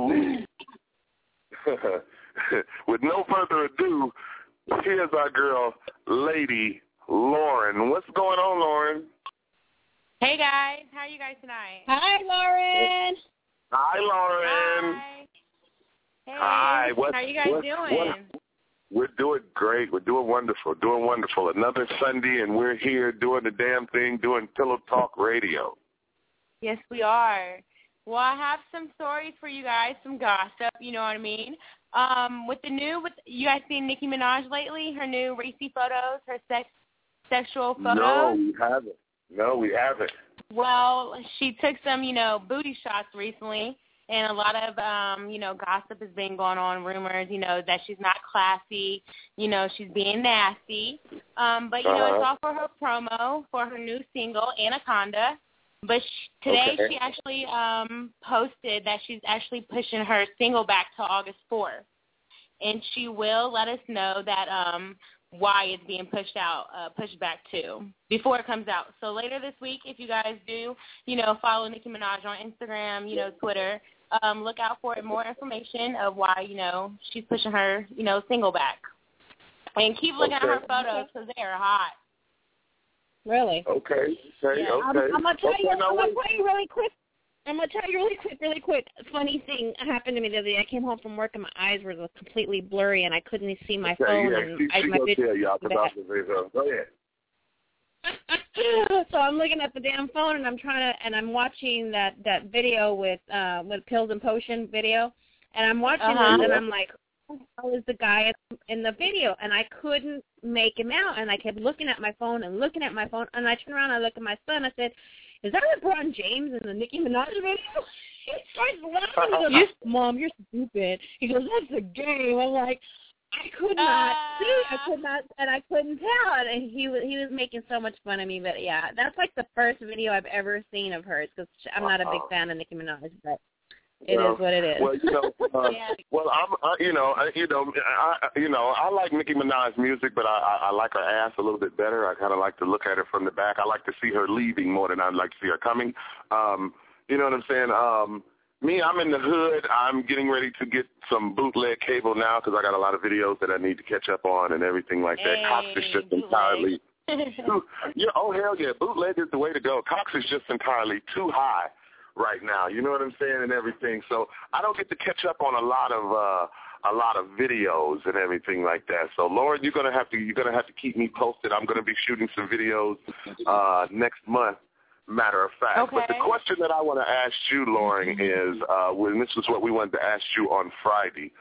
ado, here's our girl, Lady Lauren. What's going on, Lauren? Hey, guys. How are you guys tonight? Hi, Lauren. Hi, Lauren. Hi. Hey. Hi. How are you guys doing? We're doing great. We're doing wonderful. Another Sunday, and we're here doing the damn thing, doing Pillow Talk Radio. Yes, we are. Well, I have some stories for you guys, some gossip, you know what I mean? You guys seen Nicki Minaj lately? Her new racy photos, her sexual photos? No, we haven't. Well, she took some, booty shots recently. And a lot of, gossip has been going on, rumors, that she's not classy, she's being nasty. But, it's all for her promo for her new single, Anaconda. But today she actually posted that she's actually pushing her single back to August 4th. And she will let us know that why it's being pushed back to, before it comes out. So later this week, if you guys do, follow Nicki Minaj on Instagram, Twitter, look out for more information of why, she's pushing her, single back. And keep looking at her photos because they are hot. Really? Okay. Yeah. I'm going to tell you really quick. Really quick. Funny thing happened to me the other day. I came home from work and my eyes were completely blurry and I couldn't see my phone. She my gonna tell y'all about the video. Go ahead. So I'm looking at the damn phone and I'm watching that video with Pills and Potion video, and I'm watching this and I'm like, how is the guy in the video? And I couldn't make him out, and I kept looking at my phone, and I turned around and I looked at my son. I said, is that LeBron James in the Nicki Minaj video? He starts laughing. He goes, Mom, you're stupid. He goes, that's a game. I'm like, I could not see. I couldn't tell. And he was making so much fun of me. But, yeah, that's like the first video I've ever seen of hers, because I'm not a big fan of Nicki Minaj, but it is what it is. Well, I like Nicki Minaj's music, but I like her ass a little bit better. I kind of like to look at her from the back. I like to see her leaving more than I'd like to see her coming. You know what I'm saying? Me, I'm in the hood. I'm getting ready to get some bootleg cable now because I got a lot of videos that I need to catch up on and everything like that. Cox is just entirely hell yeah, bootleg is the way to go. Cox is just entirely too high right now. You know what I'm saying, and everything. So I don't get to catch up on a lot of videos and everything like that. So Lauren, you're gonna have to keep me posted. I'm gonna be shooting some videos next month. Matter of fact. Okay. But the question that I want to ask you, Lauren, is this is what we wanted to ask you on Friday.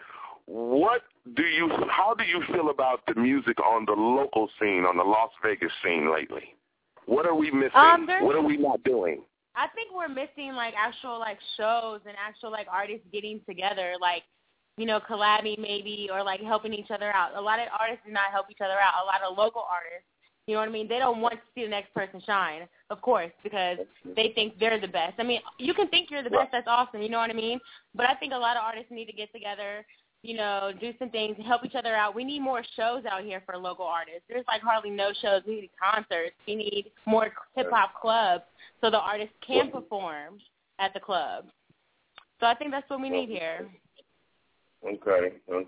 How do you feel about the music on the local scene, on the Las Vegas scene lately? What are we missing? What are we not doing? I think we're missing actual shows and actual artists getting together, collabing maybe, or helping each other out. A lot of artists do not help each other out. A lot of local artists, you know what I mean? They don't want to see the next person shine, of course, because they think they're the best. I mean, you can think you're the best. That's awesome. You know what I mean? But I think a lot of artists need to get together, do some things, help each other out. We need more shows out here for local artists. There's hardly no shows. We need concerts. We need more hip-hop clubs so the artists can perform at the club. So I think that's what we need here. Okay. Well,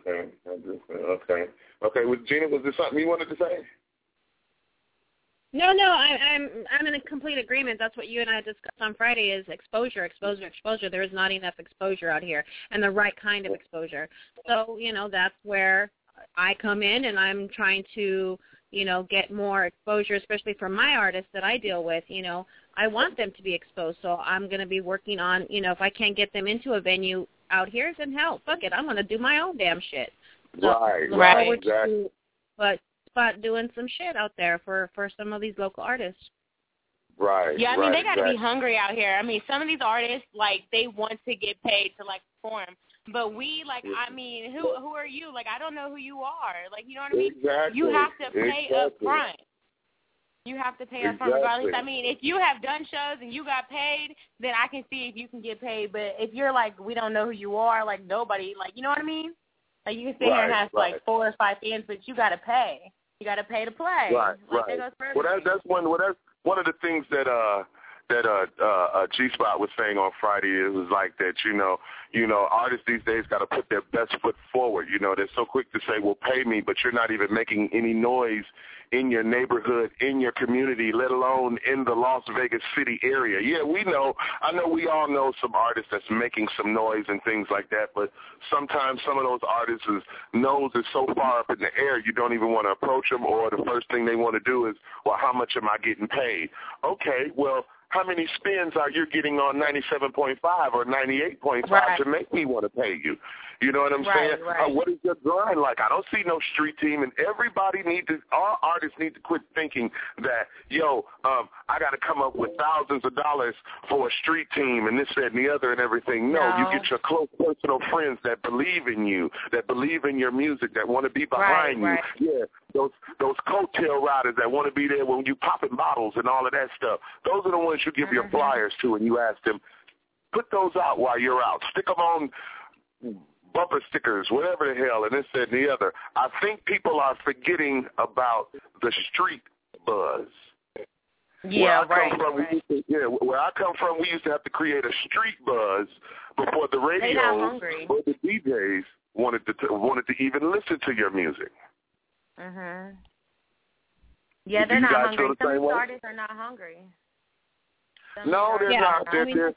Gina, was there something you wanted to say? No, I'm in a complete agreement. That's what you and I discussed on Friday is exposure. There is not enough exposure out here, and the right kind of exposure. So, that's where I come in, and I'm trying to, get more exposure, especially for my artists that I deal with. I want them to be exposed, so I'm going to be working on, if I can't get them into a venue out here, then hell, fuck it, I'm going to do my own damn shit. So, right, exactly. But doing some shit out there for some of these local artists. Right. Yeah, I mean, they got to be hungry out here. I mean, some of these artists, they want to get paid to, perform. But we, I mean, who are you? I don't know who you are. You know what I mean? Exactly. You have to pay up front. You have to pay up front regardless. I mean, if you have done shows and you got paid, then I can see if you can get paid. But if you're we don't know who you are, nobody, you know what I mean? You can sit here and have, 4 or 5 fans, but you got to pay. You got to pay to play. Right. That goes for well, that's one of the things that G-Spot was saying on Friday is that, artists these days got to put their best foot forward. They're so quick to say, well, pay me, but you're not even making any noise in your neighborhood, in your community, let alone in the Las Vegas City area. Yeah, I know we all know some artists that's making some noise and things like that, but sometimes some of those artists' nose is so far up in the air you don't even want to approach them, or the first thing they want to do is, well, how much am I getting paid? Okay, well, how many spins are you getting on 97.5 or 98.5 to make me want to pay you? You know what I'm saying? Right. What is your grind like? I don't see no street team, and all artists need to quit thinking that, I got to come up with thousands of dollars for a street team and this, that, and the other and everything. No, you get your close personal friends that believe in you, that believe in your music, that want to be behind you. Yeah, those coattail riders that want to be there when you popping bottles and all of that stuff. Those are the ones you give your flyers to, and you ask them, put those out while you're out. Stick them on bumper stickers, whatever the hell, and this, that, and the other. I think people are forgetting about the street buzz. Yeah, where I come from, we used to have to create a street buzz before the radios or the DJs wanted to even listen to your music. Mhm. Yeah, they're not hungry. Some of these artists are not hungry. No, they're not. They're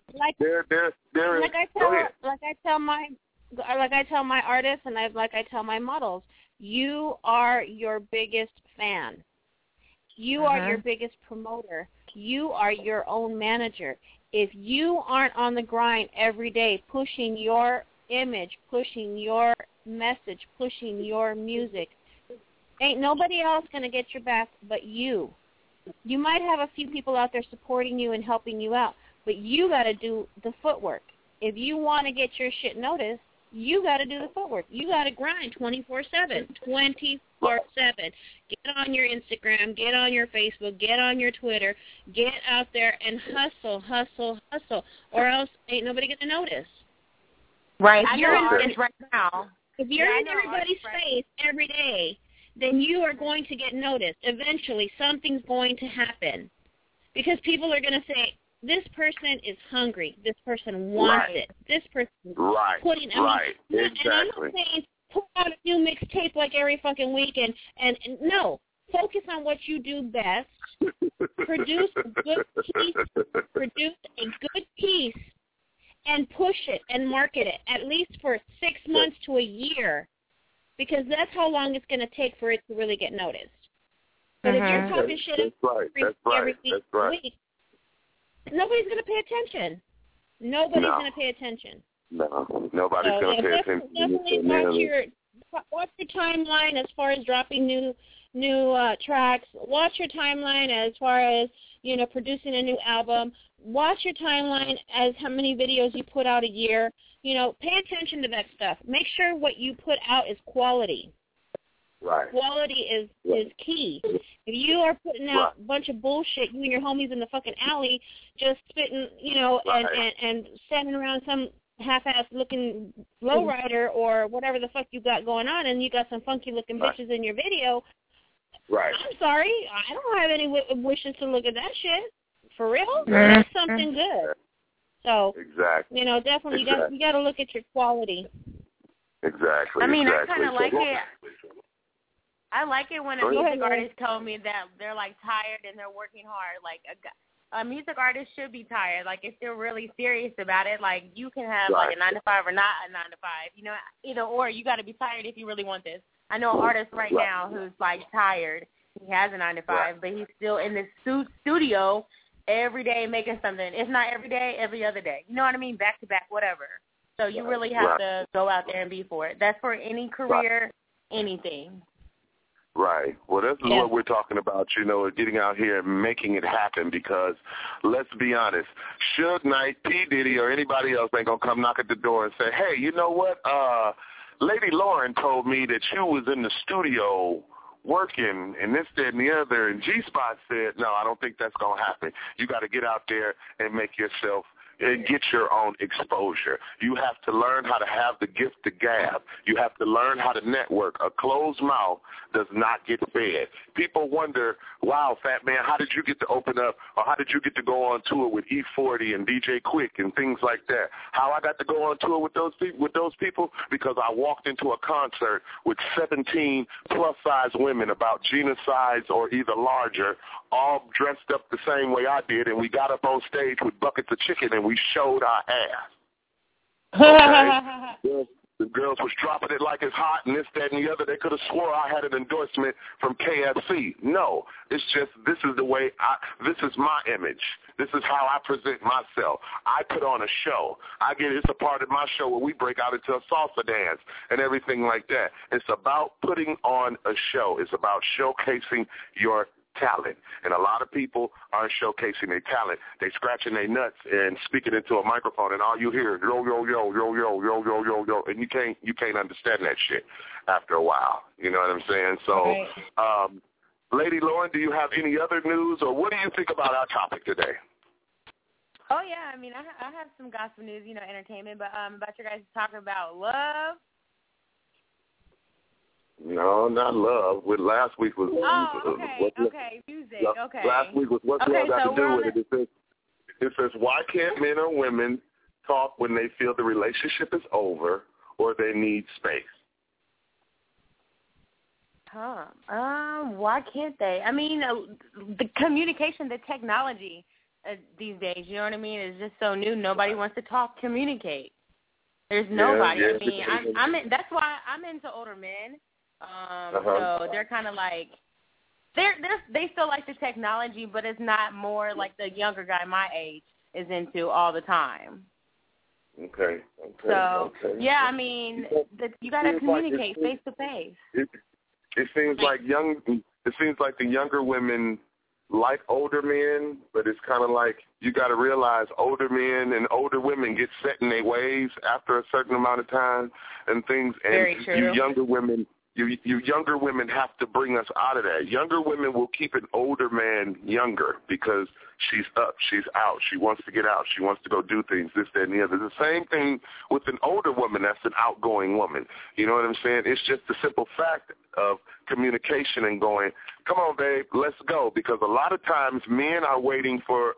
like I tell my artists and I tell my models, you are your biggest fan. You are your biggest promoter. You are your own manager. If you aren't on the grind every day pushing your image, pushing your message, pushing your music, ain't nobody else going to get your back but you. You might have a few people out there supporting you and helping you out, but you got to do the footwork. If you want to get your shit noticed, you got to do the footwork. You got to grind 24/7, 24/7. Get on your Instagram, get on your Facebook, get on your Twitter, get out there and hustle, or else ain't nobody going to notice. Right. If you're in everybody's face every day, then you are going to get noticed. Eventually, something's going to happen because people are going to say, this person is hungry. This person wants it. This person is putting Exactly. And I'm not saying put out a new mixtape like every fucking week. And no, focus on what you do best. Produce a good piece and push it and market it at least for 6 months to a year, because that's how long it's going to take for it to really get noticed. But if you're talking shit every week, nobody's going to pay attention. Nobody's going to pay attention. No, nobody's going to pay attention. Definitely watch your timeline as far as dropping new tracks. Watch your timeline as far as, producing a new album. Watch your timeline as how many videos you put out a year. Pay attention to that stuff. Make sure what you put out is quality. Right. Quality is key. If you are putting out a bunch of bullshit, you and your homies in the fucking alley just spitting, and standing around some half-ass looking lowrider or whatever the fuck you got going on, and you got some funky looking bitches in your video. Right. I'm sorry, I don't have any wishes to look at that shit. For real? That's something good. So, exactly. Definitely you got to look at your quality. Exactly. I mean, exactly. I kind of like it. I like it when a music artist told me that they're like tired and they're working hard. Like a music artist should be tired. Like if they're really serious about it, like you can have like a 9 to 5 or not a 9 to 5. Either or. You got to be tired if you really want this. I know an artist right now who's like tired. He has a 9 to 5, but he's still in this studio every day making something. If not every day, every other day. You know what I mean? Back to back, whatever. So you really have to go out there and be for it. That's for any career, anything. Right. Well, this is what we're talking about, getting out here and making it happen because, let's be honest, Suge Knight, P. Diddy, or anybody else ain't going to come knock at the door and say, hey, you know what, Lady Lauren told me that you was in the studio working and this, that, and the other, and G-Spot said, no, I don't think that's going to happen. You got to get out there and make yourself and get your own exposure. You have to learn how to have the gift to gab. You have to learn how to network. A closed mouth does not get fed. People wonder, wow, Fat Man, how did you get to open up, or how did you get to go on tour with E40 and DJ Quick and things like that? How I got to go on tour with those people? Because I walked into a concert with 17 plus-size women about Gina's size or either larger, all dressed up the same way I did, and we got up on stage with buckets of chicken and we showed our ass. Okay? The girls was dropping it like it's hot and this, that, and the other. They could have swore I had an endorsement from KFC. No, it's just this is the way this is my image. This is how I present myself. I put on a show. It's a part of my show where we break out into a salsa dance and everything like that. It's about putting on a show. It's about showcasing your talent. And a lot of people aren't showcasing their talent. They scratching their nuts and speaking into a microphone, and all you hear is yo, yo, yo, yo, yo, yo, yo, yo, yo, and you can't understand that shit after a while. You know what I'm saying? So, Lady Lauren, do you have any other news, or what do you think about our topic today? Oh, yeah. I mean, I have some gospel news, entertainment, but about your guys talking about love. No, not love. Last week was music. Last week was what's love got to do with it. It says why can't men or women talk when they feel the relationship is over or they need space? Why can't they? I mean, the communication, the technology these days, you know what I mean, is just so new. Nobody wants to communicate. There's nobody. I mean, that's why I'm into older men. So they're kind of like they still like the technology, but it's not more like the younger guy my age is into all the time. Okay. Yeah, I mean, you got to communicate face to face. It seems like the younger women like older men, but it's kind of like you got to realize older men and older women get set in their ways after a certain amount of time and things. And Very true. You younger women have to bring us out of that. Younger women will keep an older man younger because she's up, she's out, she wants to get out, she wants to go do things, this, that, and the other. The same thing with an older woman that's an outgoing woman. You know what I'm saying? It's just the simple fact of communication and going, come on, babe, let's go. Because a lot of times men are waiting for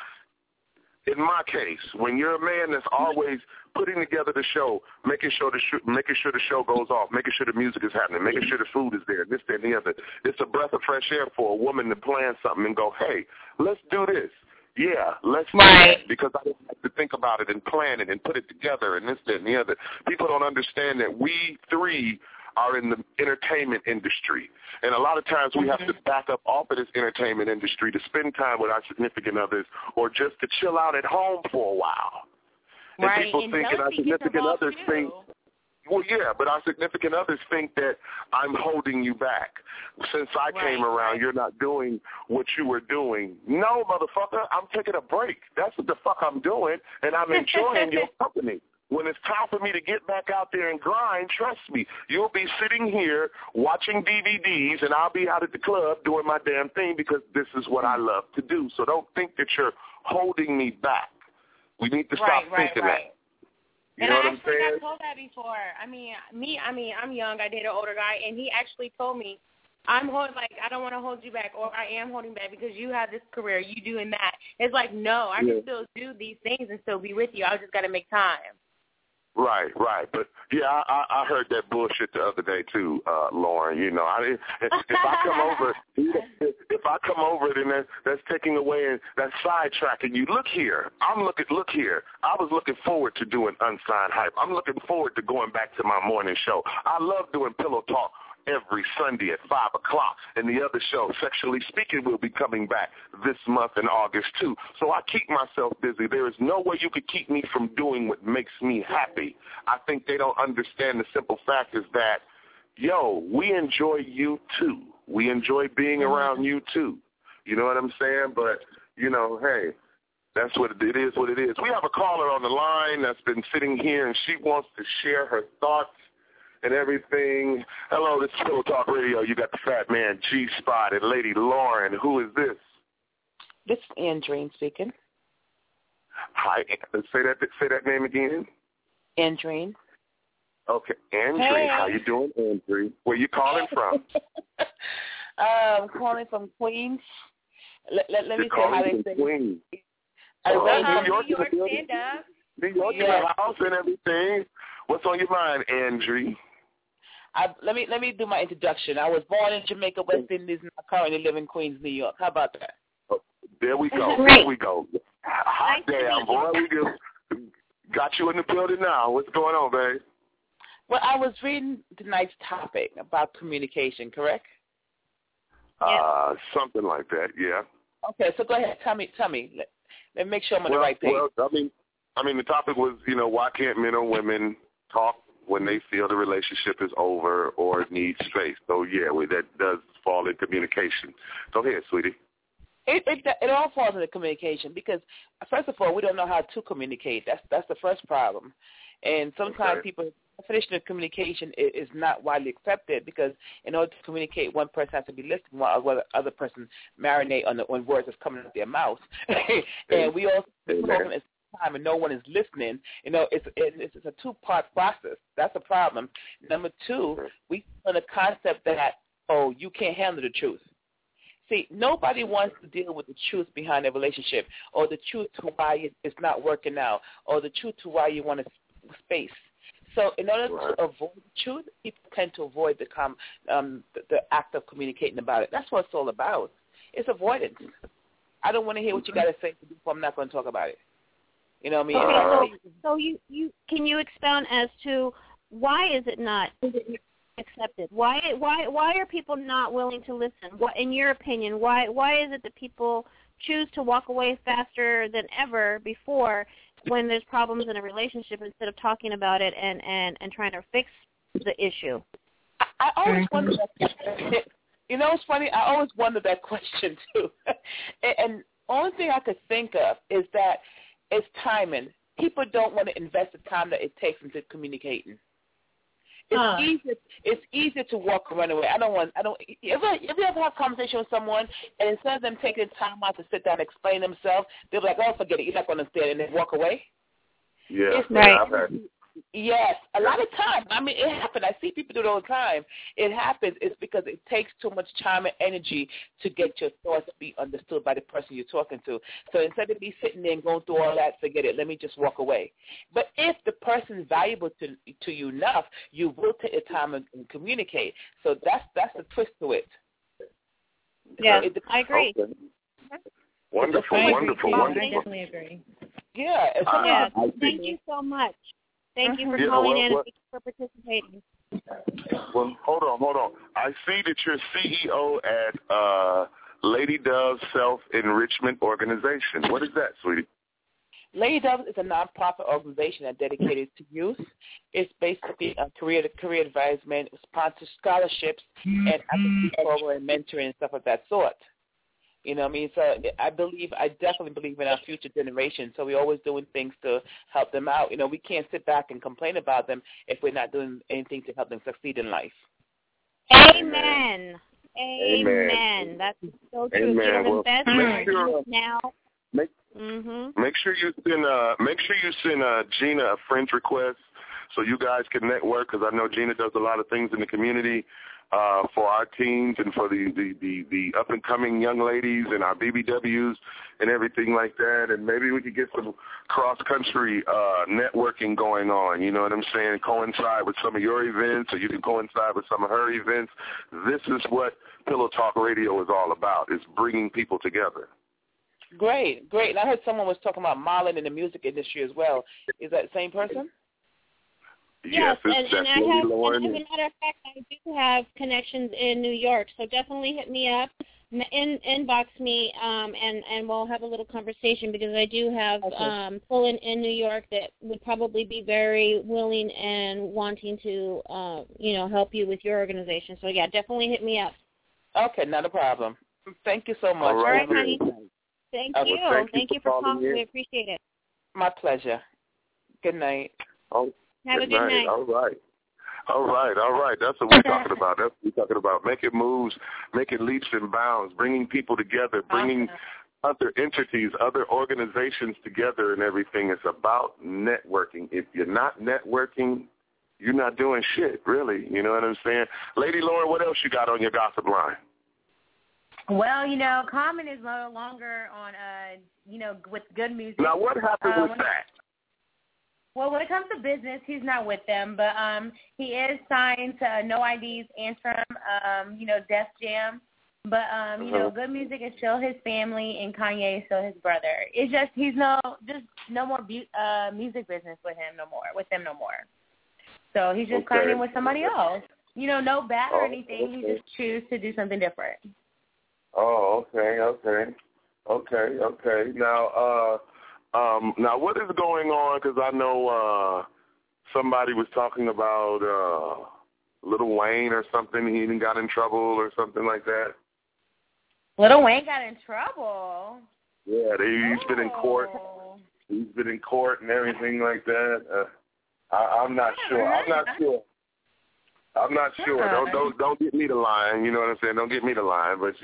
in my case, when you're a man that's always putting together the show, making sure the show goes off, making sure the music is happening, making sure the food is there, this, that, and the other, it's a breath of fresh air for a woman to plan something and go, hey, let's do this. Yeah, let's do it, because I don't have to think about it and plan it and put it together and this, that, and the other. People don't understand that we three are in the entertainment industry. And a lot of times we have to back up off of this entertainment industry to spend time with our significant others or just to chill out at home for a while. And people think, and our significant others think, well, yeah, but our significant others think that I'm holding you back. Since I came around, you're not doing what you were doing. No, motherfucker, I'm taking a break. That's what the fuck I'm doing, and I'm enjoying your company. When it's time for me to get back out there and grind, trust me, you'll be sitting here watching DVDs, and I'll be out at the club doing my damn thing because this is what I love to do. So don't think that you're holding me back. We need to stop thinking that. You know what I'm saying? I told that before. I'm young. I dated an older guy, and he actually told me, I don't want to hold you back, or I am holding back because you have this career, you doing that. It's like, no, I can still do these things and still be with you. I just got to make time. Right. But yeah, I heard that bullshit the other day too, Lauren. You know, if I come over, then that's taking away and that's sidetracking you. Look here, look here. I was looking forward to doing Unsigned Hype. I'm looking forward to going back to my morning show. I love doing Pillow Talk every Sunday at 5 o'clock. And the other show, Sexually Speaking, will be coming back this month in August, too. So I keep myself busy. There is no way you could keep me from doing what makes me happy. I think they don't understand the simple fact is that, we enjoy you, too. We enjoy being around you, too. You know what I'm saying? But, hey, that's what it is, what it is. We have a caller on the line that's been sitting here, and she wants to share her thoughts and everything. Hello, this is Pillow Talk Radio. You got the Fat Man, G-Spot, and Lady Lauren. Who is this? This is Andreen speaking. Hi. Say that name again. Andreen. Okay, Andreen. Hey. How you doing, Andreen? Where you calling from? I'm calling from Queens. Let me say how they say. Queens. New York, stand up. New York, in the house and everything. What's on your mind, Andreen? Let me do my introduction. I was born in Jamaica, West Indies, and I currently live in Queens, New York. How about that? Oh, there we go. There we go. Hot damn, boy. We got you in the building now. What's going on, babe? Well, I was reading tonight's topic about communication, correct? Something like that, yeah. Okay, so go ahead. Tell me. Let me make sure I'm on the right page. Well, I mean, the topic was, why can't men or women talk when they feel the relationship is over or needs space? So, that does fall in communication. Go ahead, sweetie. It all falls into communication because, first of all, we don't know how to communicate. That's the first problem. And sometimes people's definition of communication is not widely accepted because in order to communicate, one person has to be listening while the other person marinate on words that's coming out of their mouth. And we all talking at the time and no one is listening. It's a two-part process. That's a problem. Number two, we on the concept that, you can't handle the truth. See, nobody wants to deal with the truth behind a relationship or the truth to why it's not working out or the truth to why you want to space. So in order to avoid the truth, people tend to avoid the act of communicating about it. That's what it's all about. It's avoidance. I don't want to hear what you got to say, so I'm not going to talk about it. You know what I mean? So you can you expound as to why is it not accepted? Why are people not willing to listen? What, in your opinion, why is it that people choose to walk away faster than ever before when there's problems in a relationship instead of talking about it and trying to fix the issue? I always wonder that question. It's funny. I always wonder that question too. And only thing I could think of is that it's timing. People don't want to invest the time that it takes into communicating. It's easier to walk or run away. If you ever have a conversation with someone and instead of them taking time out to sit down and explain themselves, they're like, forget it, you're not going to understand, and then walk away? Yeah, right. Yes, a lot of times. I mean, it happens. I see people do it all the time. It happens. It's because it takes too much time and energy to get your thoughts to be understood by the person you're talking to. So instead of me sitting there and going through all that, forget it. Let me just walk away. But if the person is valuable to you enough, you will take the time and communicate. So that's the twist to it. Yeah, I agree. Okay. Wonderful. I definitely agree. Yeah. Thank you so much. Thank you for calling in and thank you for participating. Well, hold on. I see that you're CEO at Lady Dove's Self-Enrichment Organization. What is that, sweetie? Lady Dove is a nonprofit organization that's dedicated to youth. It's basically a career advisement, sponsors scholarships, and advocacy program, mentoring, and stuff of that sort. You know what I mean? So I definitely believe in our future generation. So we're always doing things to help them out. We can't sit back and complain about them if we're not doing anything to help them succeed in life. Amen. That's so true. Amen. Well, best now. Make sure you send Gina a friend request so you guys can network, because I know Gina does a lot of things in the community. for our teens and for the up-and-coming young ladies and our BBWs and everything like that. And maybe we could get some cross-country networking going on, you know what I'm saying, coincide with some of your events, or you can coincide with some of her events. This is what Pillow Talk Radio is all about, is bringing people together. Great. And I heard someone was talking about Marlon in the music industry as well. Is that the same person? Yes, and I have, and as a Lauren. matter of fact, I do have connections in New York, so definitely hit me up, inbox me, and we'll have a little conversation, because I do have people in New York that would probably be very willing and wanting to, help you with your organization. So, yeah, definitely hit me up. Okay, not a problem. Thank you so much. All right, honey. Thank you. Thank you for calling. We appreciate it. My pleasure. Good night. Oh. Have a good night. All right. That's what we're talking about. That's what we're talking about. Making moves, making leaps and bounds, bringing people together, bringing other entities, other organizations together and everything. It's about networking. If you're not networking, you're not doing shit, really. You know what I'm saying? Lady Lauren, what else you got on your gossip line? Well, Common is no longer on, with good music. Now, what happened with that? Well, when it comes to business, he's not with them, but he is signed to No IDs, Antrim, Def Jam. But, Good Music is still his family, and Kanye is still his brother. It's just he's no more music business with them no more. So he's just signing with somebody else. No bad or anything. He just choose to do something different. Oh, okay. Now, what is going on? Because I know somebody was talking about Lil Wayne or something. He even got in trouble or something like that. Lil Wayne got in trouble? Yeah, he's been in court. He's been in court and everything like that. I'm not sure. Don't get me to lying. You know what I'm saying? Don't get me to lying. But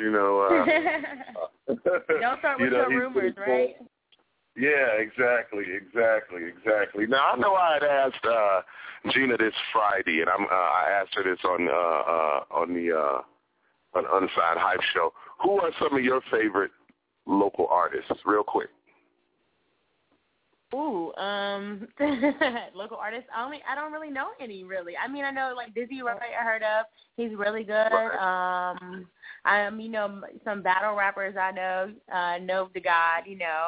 don't start with your rumors, right? Yeah, exactly. Now I know I had asked Gina this Friday, and I asked her this on the Unsigned Hype Show. Who are some of your favorite local artists? Real quick. Ooh, local artists. I don't really know any, really. I mean, I know like Dizzy Wright. I heard of. He's really good. Right. Some battle rappers I know. Nove the God.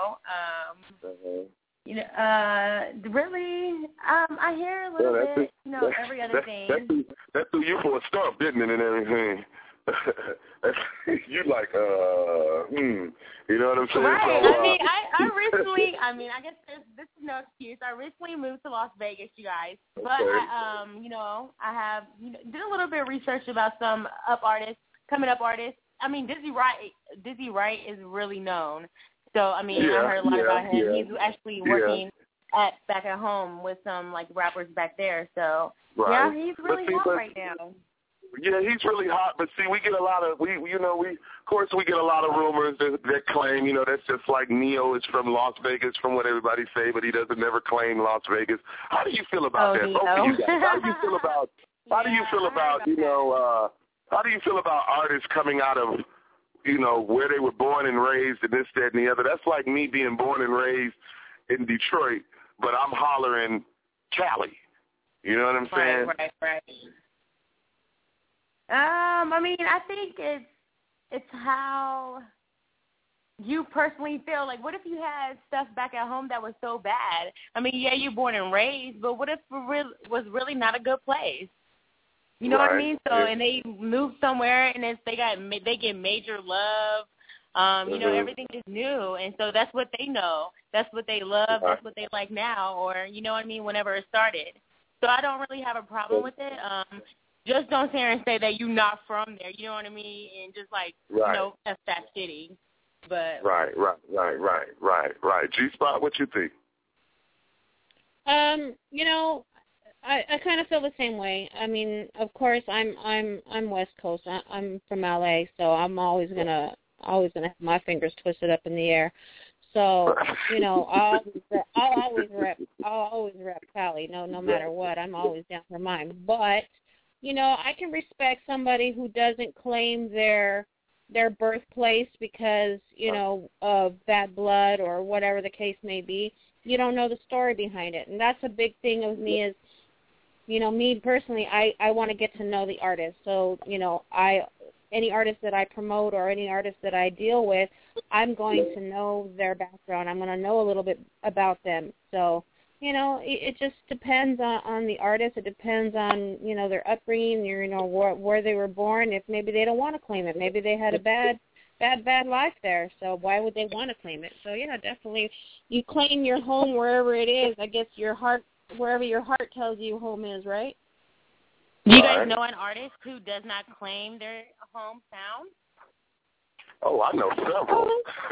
Really. I hear a little bit. Every other thing. That threw you for a stump, didn't it, and everything? You like, you know what I'm saying? Right. So, I recently, I guess this is no excuse. I recently moved to Las Vegas, you guys. But, I have, did a little bit of research about some coming up artists. Dizzy Wright is really known. So, I heard a lot about him. Yeah. He's actually working back at home with some, rappers back there. So, yeah, he's really hot right now. Yeah, he's really hot, but see, we get a lot of we get a lot of rumors that claim, that's just like Neo is from Las Vegas, from what everybody say, but he doesn't never claim Las Vegas. How do you feel about that? Both of you guys. How do you feel about artists coming out of where they were born and raised and this, that, and the other? That's like me being born and raised in Detroit, but I'm hollering Cali. You know what I'm saying? Right. I think it's how you personally feel. Like, what if you had stuff back at home that was so bad? You're born and raised, but what if it was really not a good place? You know what I mean? So, and they move somewhere, and they get major love. Everything is new, and so that's what they know. That's what they love. That's what they like now, or whenever it started. So I don't really have a problem with it. Just don't sit here and say that you're not from there, you know what I mean? And just F that city. But Right. G-Spot, what you think? I kind of feel the same way. Of course, I'm West Coast. I'm from LA, so I'm always gonna have my fingers twisted up in the air. So, I'll always rep Cali, no matter what. I'm always down for mine. But you know, I can respect somebody who doesn't claim their birthplace because, you know, of bad blood or whatever the case may be. You don't know the story behind it. And that's a big thing of me is, you know, me personally, I want to get to know the artist. So, you know, any artist that I promote or any artist that I deal with, I'm going to know their background. I'm going to know a little bit about them. So, you know, it just depends on the artist. It depends on, you know, their upbringing, you know, where they were born. If maybe they don't want to claim it. Maybe they had a bad life there. So why would they want to claim it? So, yeah, definitely you claim your home wherever it is. I guess your heart, wherever your heart tells you home is, right? Do you guys know an artist who does not claim their hometown? Oh, I know several.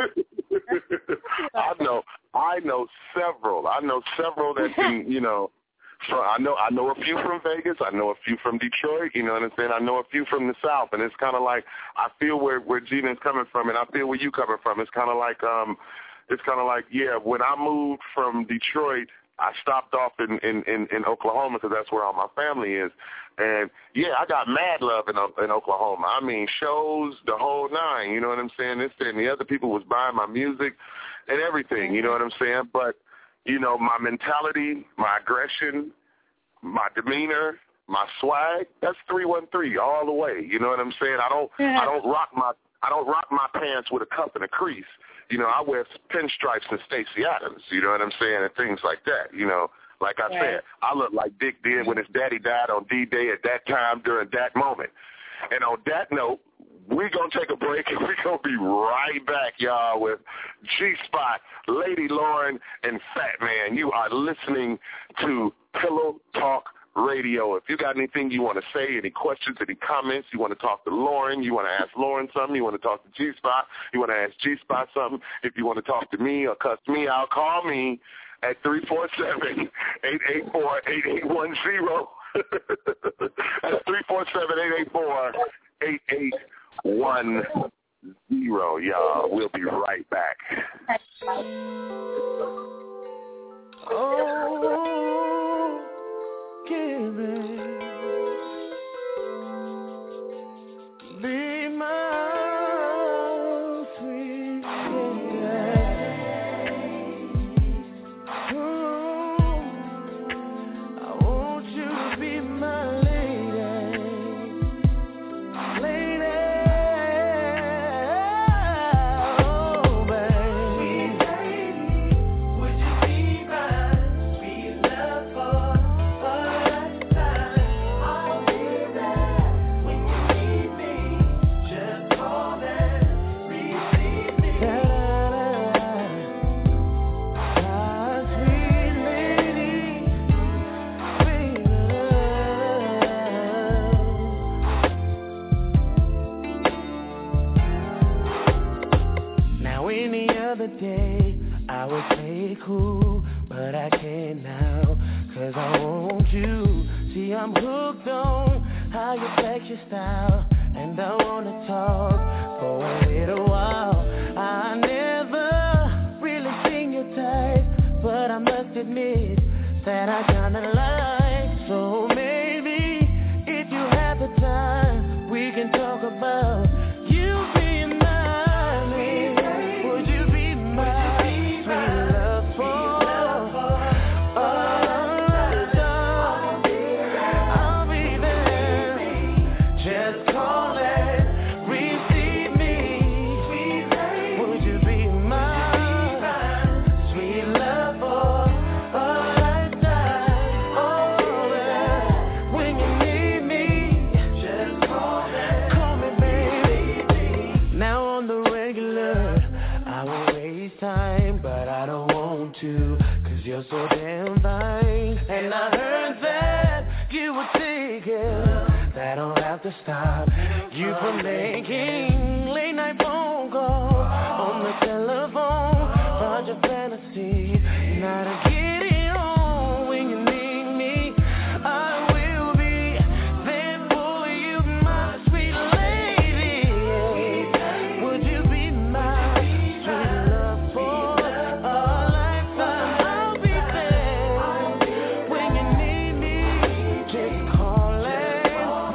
I know several. I know several that can, you know. So I know a few from Vegas. I know a few from Detroit. You know what I'm saying? I know a few from the South, and it's kind of like I feel where Gina's coming from, and I feel where you coming from. It's kind of like yeah. When I moved from Detroit, I stopped off in Oklahoma because that's where all my family is. And, yeah, I got mad love in Oklahoma. I mean, shows, the whole nine, you know what I'm saying? This and the other people was buying my music and everything, you know what I'm saying? But, you know, my mentality, my aggression, my demeanor, my swag, that's 313 all the way, you know what I'm saying? I don't rock my pants with a cuff and a crease. You know, I wear pinstripes and Stacey Adams, you know what I'm saying, and things like that, you know. Like I said, I look like Dick did when his daddy died on D-Day at that time during that moment. And on that note, we're going to take a break, and we're going to be right back, y'all, with G-Spot, Lady Lauren, and Fat Man. You are listening to Pillow Talk Radio. If you got anything you want to say, any questions, any comments, you want to talk to Lauren, you want to ask Lauren something, you want to talk to G-Spot, you want to ask G-Spot something, if you want to talk to me or cuss me out, call me at 347-884-8810. That's 347-884-8810. Y'all. We'll be right back. Oh, give it. Be my sweet I want you to be my lady. Oh, baby. Would you be my sweet love for a lifetime? I'll be there when you need me. Just call and receive me. Sweet lady, sweet love. Now any other day I would play it cool, but I can't now, 'cause I want you. See, I'm hooked on how you flex your style, and I wanna talk for a little while. I never really seen your type, but I must admit that I kinda like. So maybe if you have the time, we can talk about you being mine. Would you be my sweet love for a lifetime? I'll be there. Just call and receive me. Would you be my sweet love for a lifetime? Oh, yeah. When you need me, just call me, baby. Now on the regular, I won't waste time, but I don't want to, 'cause you're so damn fine. And I heard that you were taken. That don't have to stop you from making late night phone calls on the telephone. Find your fantasy, not a get it on. When you need me, I will be there for you, my sweet lady. Would you be my sweet love for a lifetime? I'll be there when you need me. Just call and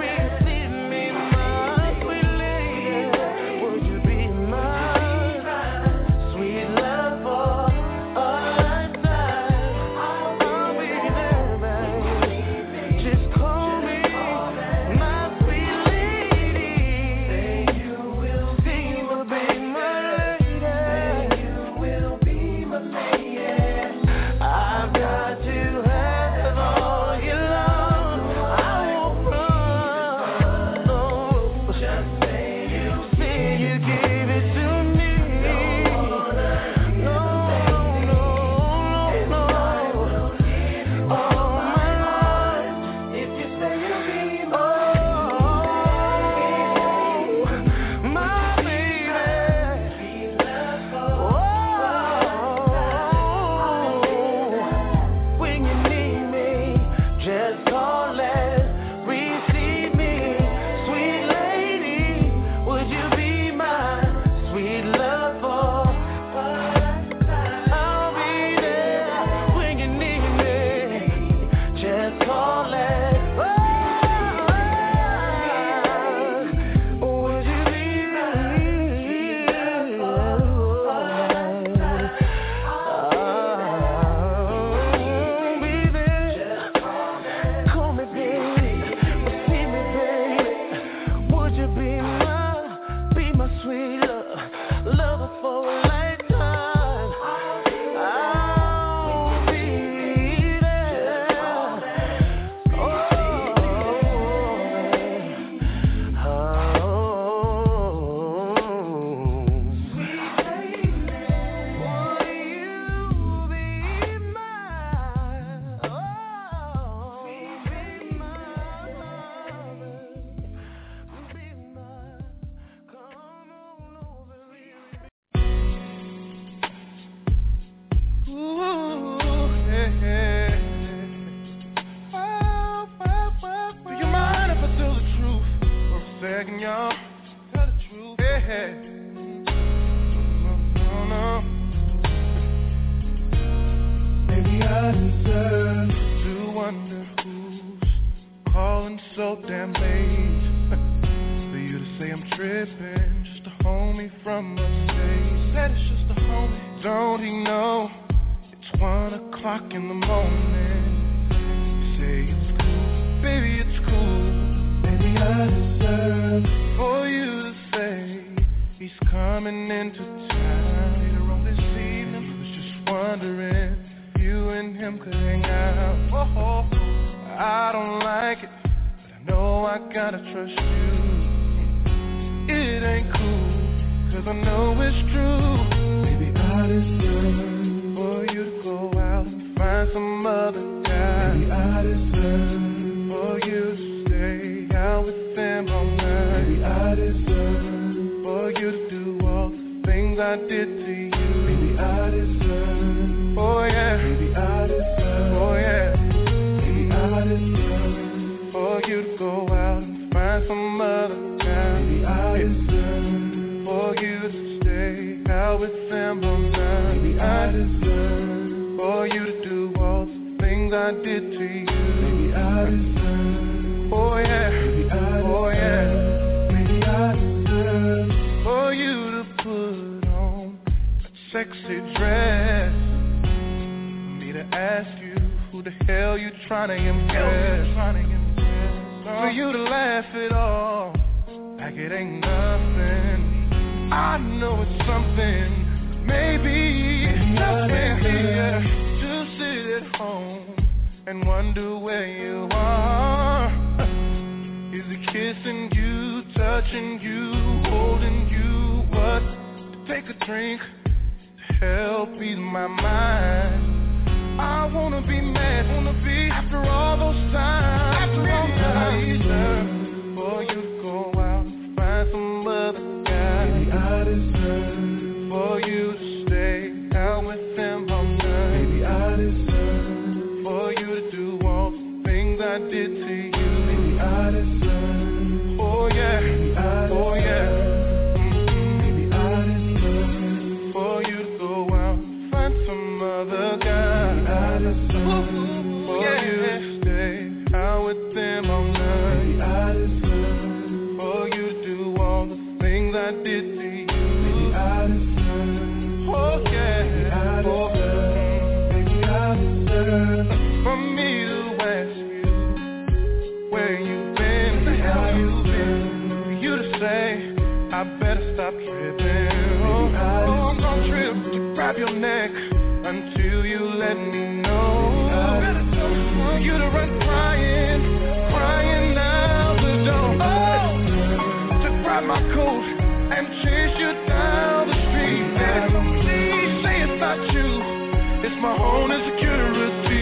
tripping, just a homie from upstate. He said it's just a homie. Don't he know it's 1 o'clock in the morning? You say it's cool, baby, it's cool. Maybe I deserve for you to say he's coming into town later on this evening. I was just wondering if you and him could hang out. Oh, I don't like it, but I know I gotta trust you. It ain't cool, cause I know it's true. Maybe I deserve for you to go out and find some other guy. Maybe I deserve for you to stay out with them all night. Maybe I deserve for you to do all the things I did to you. Maybe I deserve, oh yeah. Maybe I deserve, oh yeah. Maybe I deserve for you to go out and find some other guy. Maybe I deserve for you to stay out with them all night. Maybe I deserve for you to do all the things I did to you. Maybe I deserve, oh yeah. Maybe I deserve, oh yeah. Maybe I deserve for you to put on a sexy dress, for me to ask you who the hell you trying to impress, for you to laugh it off like it ain't nothing. I know it's something, maybe nothing here. Just sit at home and wonder where you are. Is it kissing you, touching you, holding you? What? To take a drink to help ease my mind. I wanna be mad, after all those times. After all times, for you to go out and find some other guy. Maybe I deserve for you to stay out with them all night. Maybe I deserve for you to do all the things I did to you. Maybe I deserve, oh yeah, maybe I deserve, oh yeah. Maybe I deserve for you to go out and find some other guy. Maybe I deserve for you to stay out with them all night. Maybe I deserve for you to do all the things I did to you. Maybe I deserve, oh yeah, oh yeah. Maybe I deserve for me to ask you where you've been, the hell you've been, for you to say I better stop tripping. Oh, I'm gonna trip to grab your neck until you let me know. For you to run crying out the door. Oh, to grab my coat and chase you down the street. Please say it's not you, it's my own insecurity.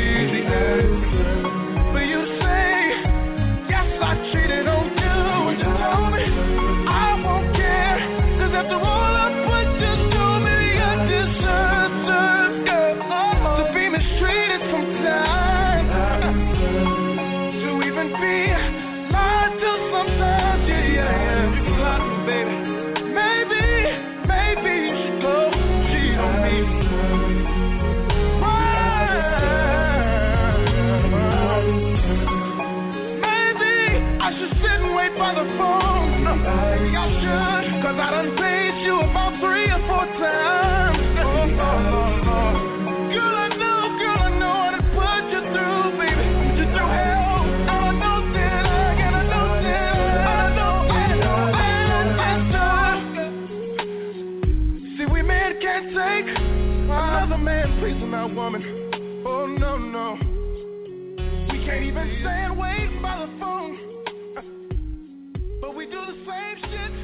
For you to say, yes, I cheated on you, and you told me I won't care, cause after all I put you through, maybe I deserve, girl, to be mistreated sometimes, to even be lied to sometimes, yeah. You can lie to me, baby. Maybe you should go cheat on me. Maybe I should sit and wait by the phone. No, maybe I should, cause I done paid you about 3 or 4 times. Girl, I know I done put you through, baby. Put you through hell. And I know that see, we men can't take another man pleasing our woman. Oh, no. We can't even stand waiting by the phone. But we do the same shit.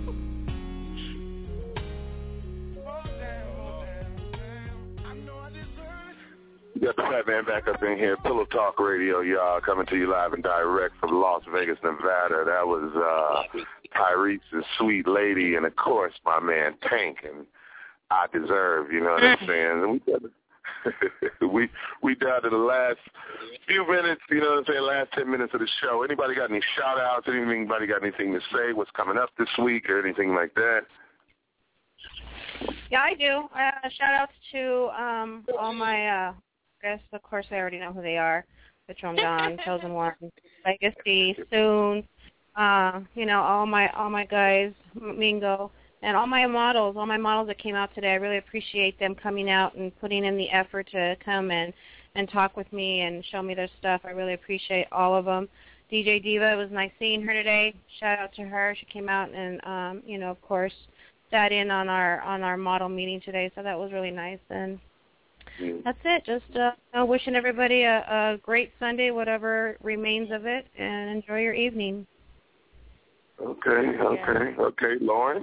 Oh, damn. I know I deserve it. We got the Fat Man back up in here. Pillow Talk Radio, y'all, coming to you live and direct from Las Vegas, Nevada. That was Tyrese's Sweet Lady, and of course my man Tank and I Deserve, you know what I'm saying? And we down to the last few minutes, you know what I'm saying, last 10 minutes of the show. Anybody got any shout outs? Anybody got anything to say? What's coming up this week or anything like that? Yeah, I do. Shout outs to all my I guess of course I already know who they are. Patron Don, Chosen One, Legacy, Soon, all my guys, Mingo, and all my models that came out today. I really appreciate them coming out and putting in the effort to come and talk with me and show me their stuff. I really appreciate all of them. DJ Diva, it was nice seeing her today. Shout out to her. She came out and, of course, sat in on our model meeting today, so that was really nice. And that's it. Just wishing everybody a great Sunday, whatever remains of it, and enjoy your evening. Okay, Lauren?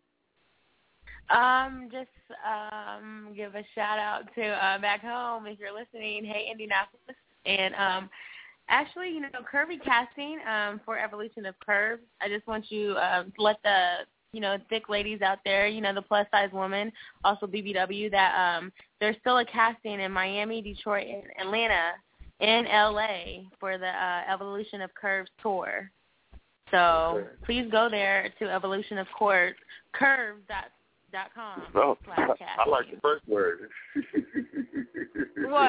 Just give a shout out to back home if you're listening. Hey, Indianapolis. And actually, Curvy Casting for Evolution of Curves. I just want you to let the thick ladies out there, the plus size woman, also BBW, that there's still a casting in Miami, Detroit, and Atlanta, and LA for the Evolution of Curves tour. So please go there to Evolution of Curves.com. Oh, I like the first word. What?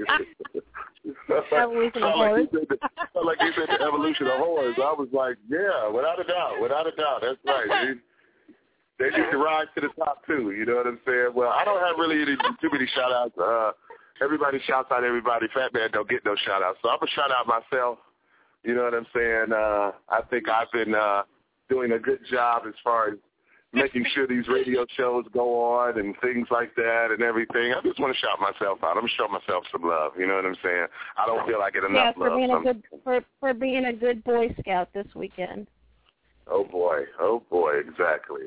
Evolution of Horse. Like you said, the Evolution of Horse. I was like, yeah, without a doubt. That's right. They need to rise to the top too. You know what I'm saying? Well, I don't have really too many shout outs. Everybody shouts out everybody. Fat Man don't get no shout outs. So I'm gonna shout out myself. You know what I'm saying? I think I've been doing a good job as far as making sure these radio shows go on and things like that and everything. I just want to shout myself out. I'm going to show myself some love. You know what I'm saying? I don't feel like it enough love. For being a good Boy Scout this weekend. Oh boy, exactly.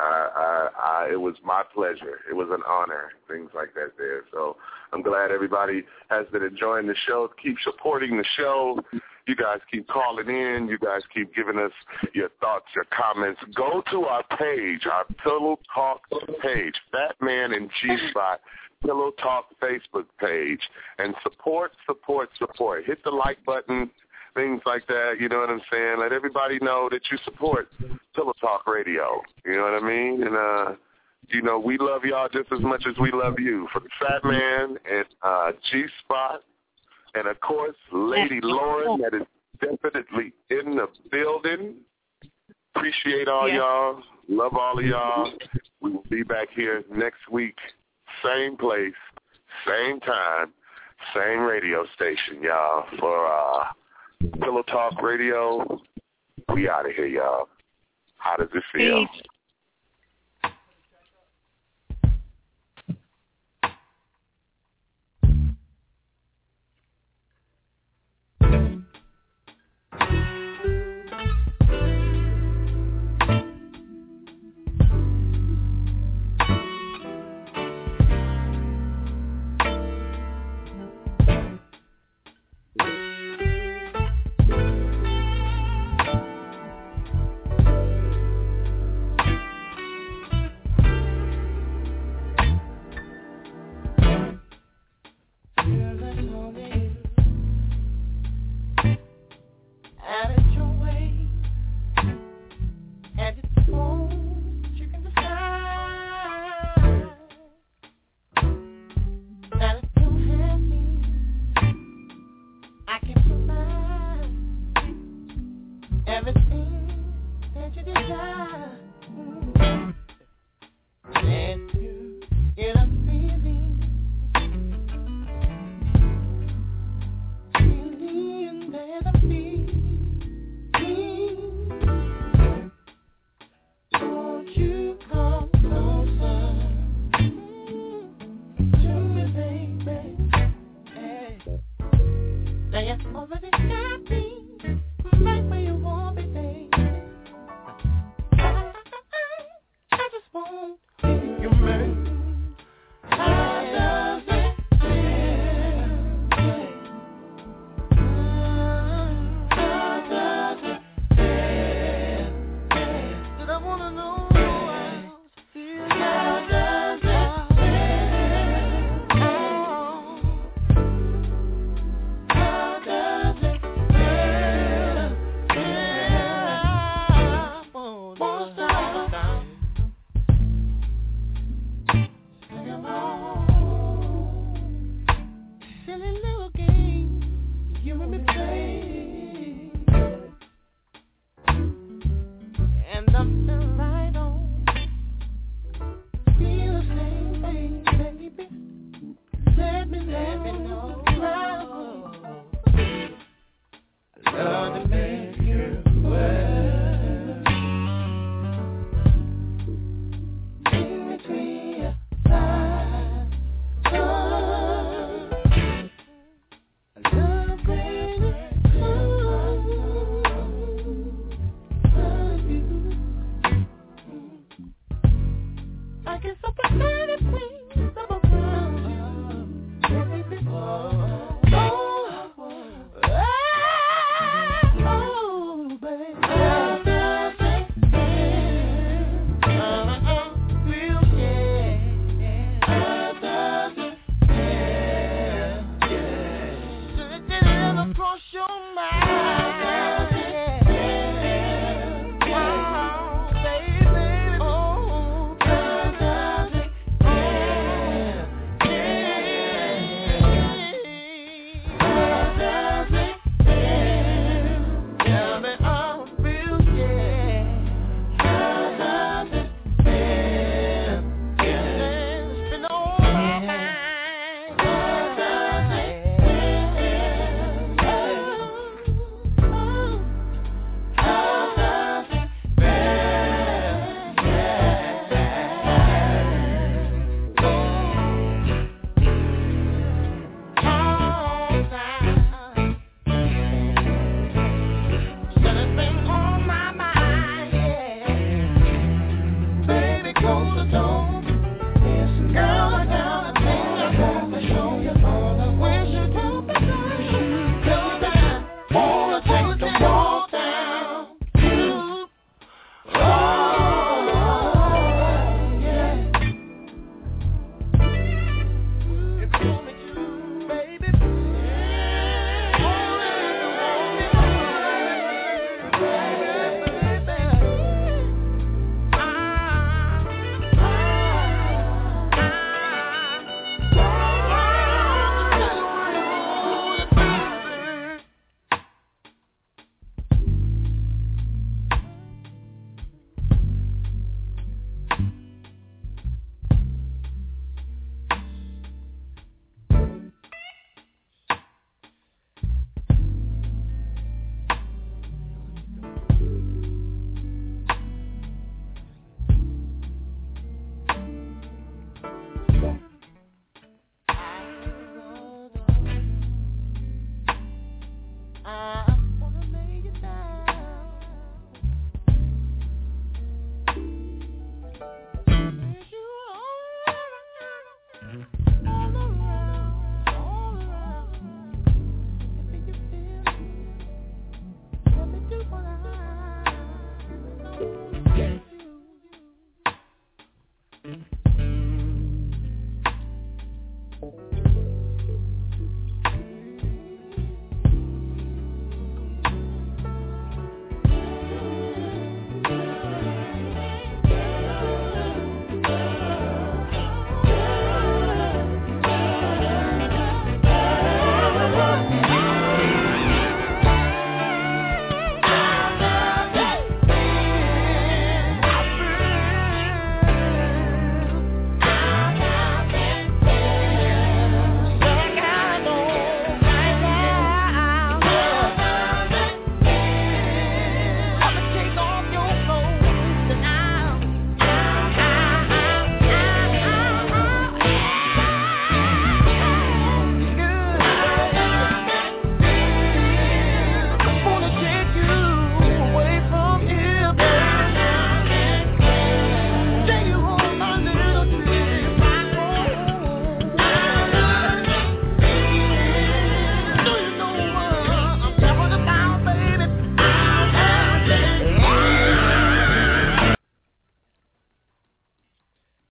It was my pleasure. It was an honor, things like that there. So I'm glad everybody has been enjoying the show. Keep supporting the show. You guys keep calling in. You guys keep giving us your thoughts, your comments. Go to our page, our Pillow Talk page, Fat Man and G-Spot, Pillow Talk Facebook page, and support. Hit the like button, things like that, you know what I'm saying? Let everybody know that you support Pillow Talk Radio, you know what I mean? And, we love y'all just as much as we love you. For the Fat Man and G-Spot, and, of course, Lady Lauren, that is definitely in the building. Appreciate all y'all. Love all of y'all. We will be back here next week, same place, same time, same radio station, y'all, for Pillow Talk Radio. We out of here, y'all. How does it feel? Peace.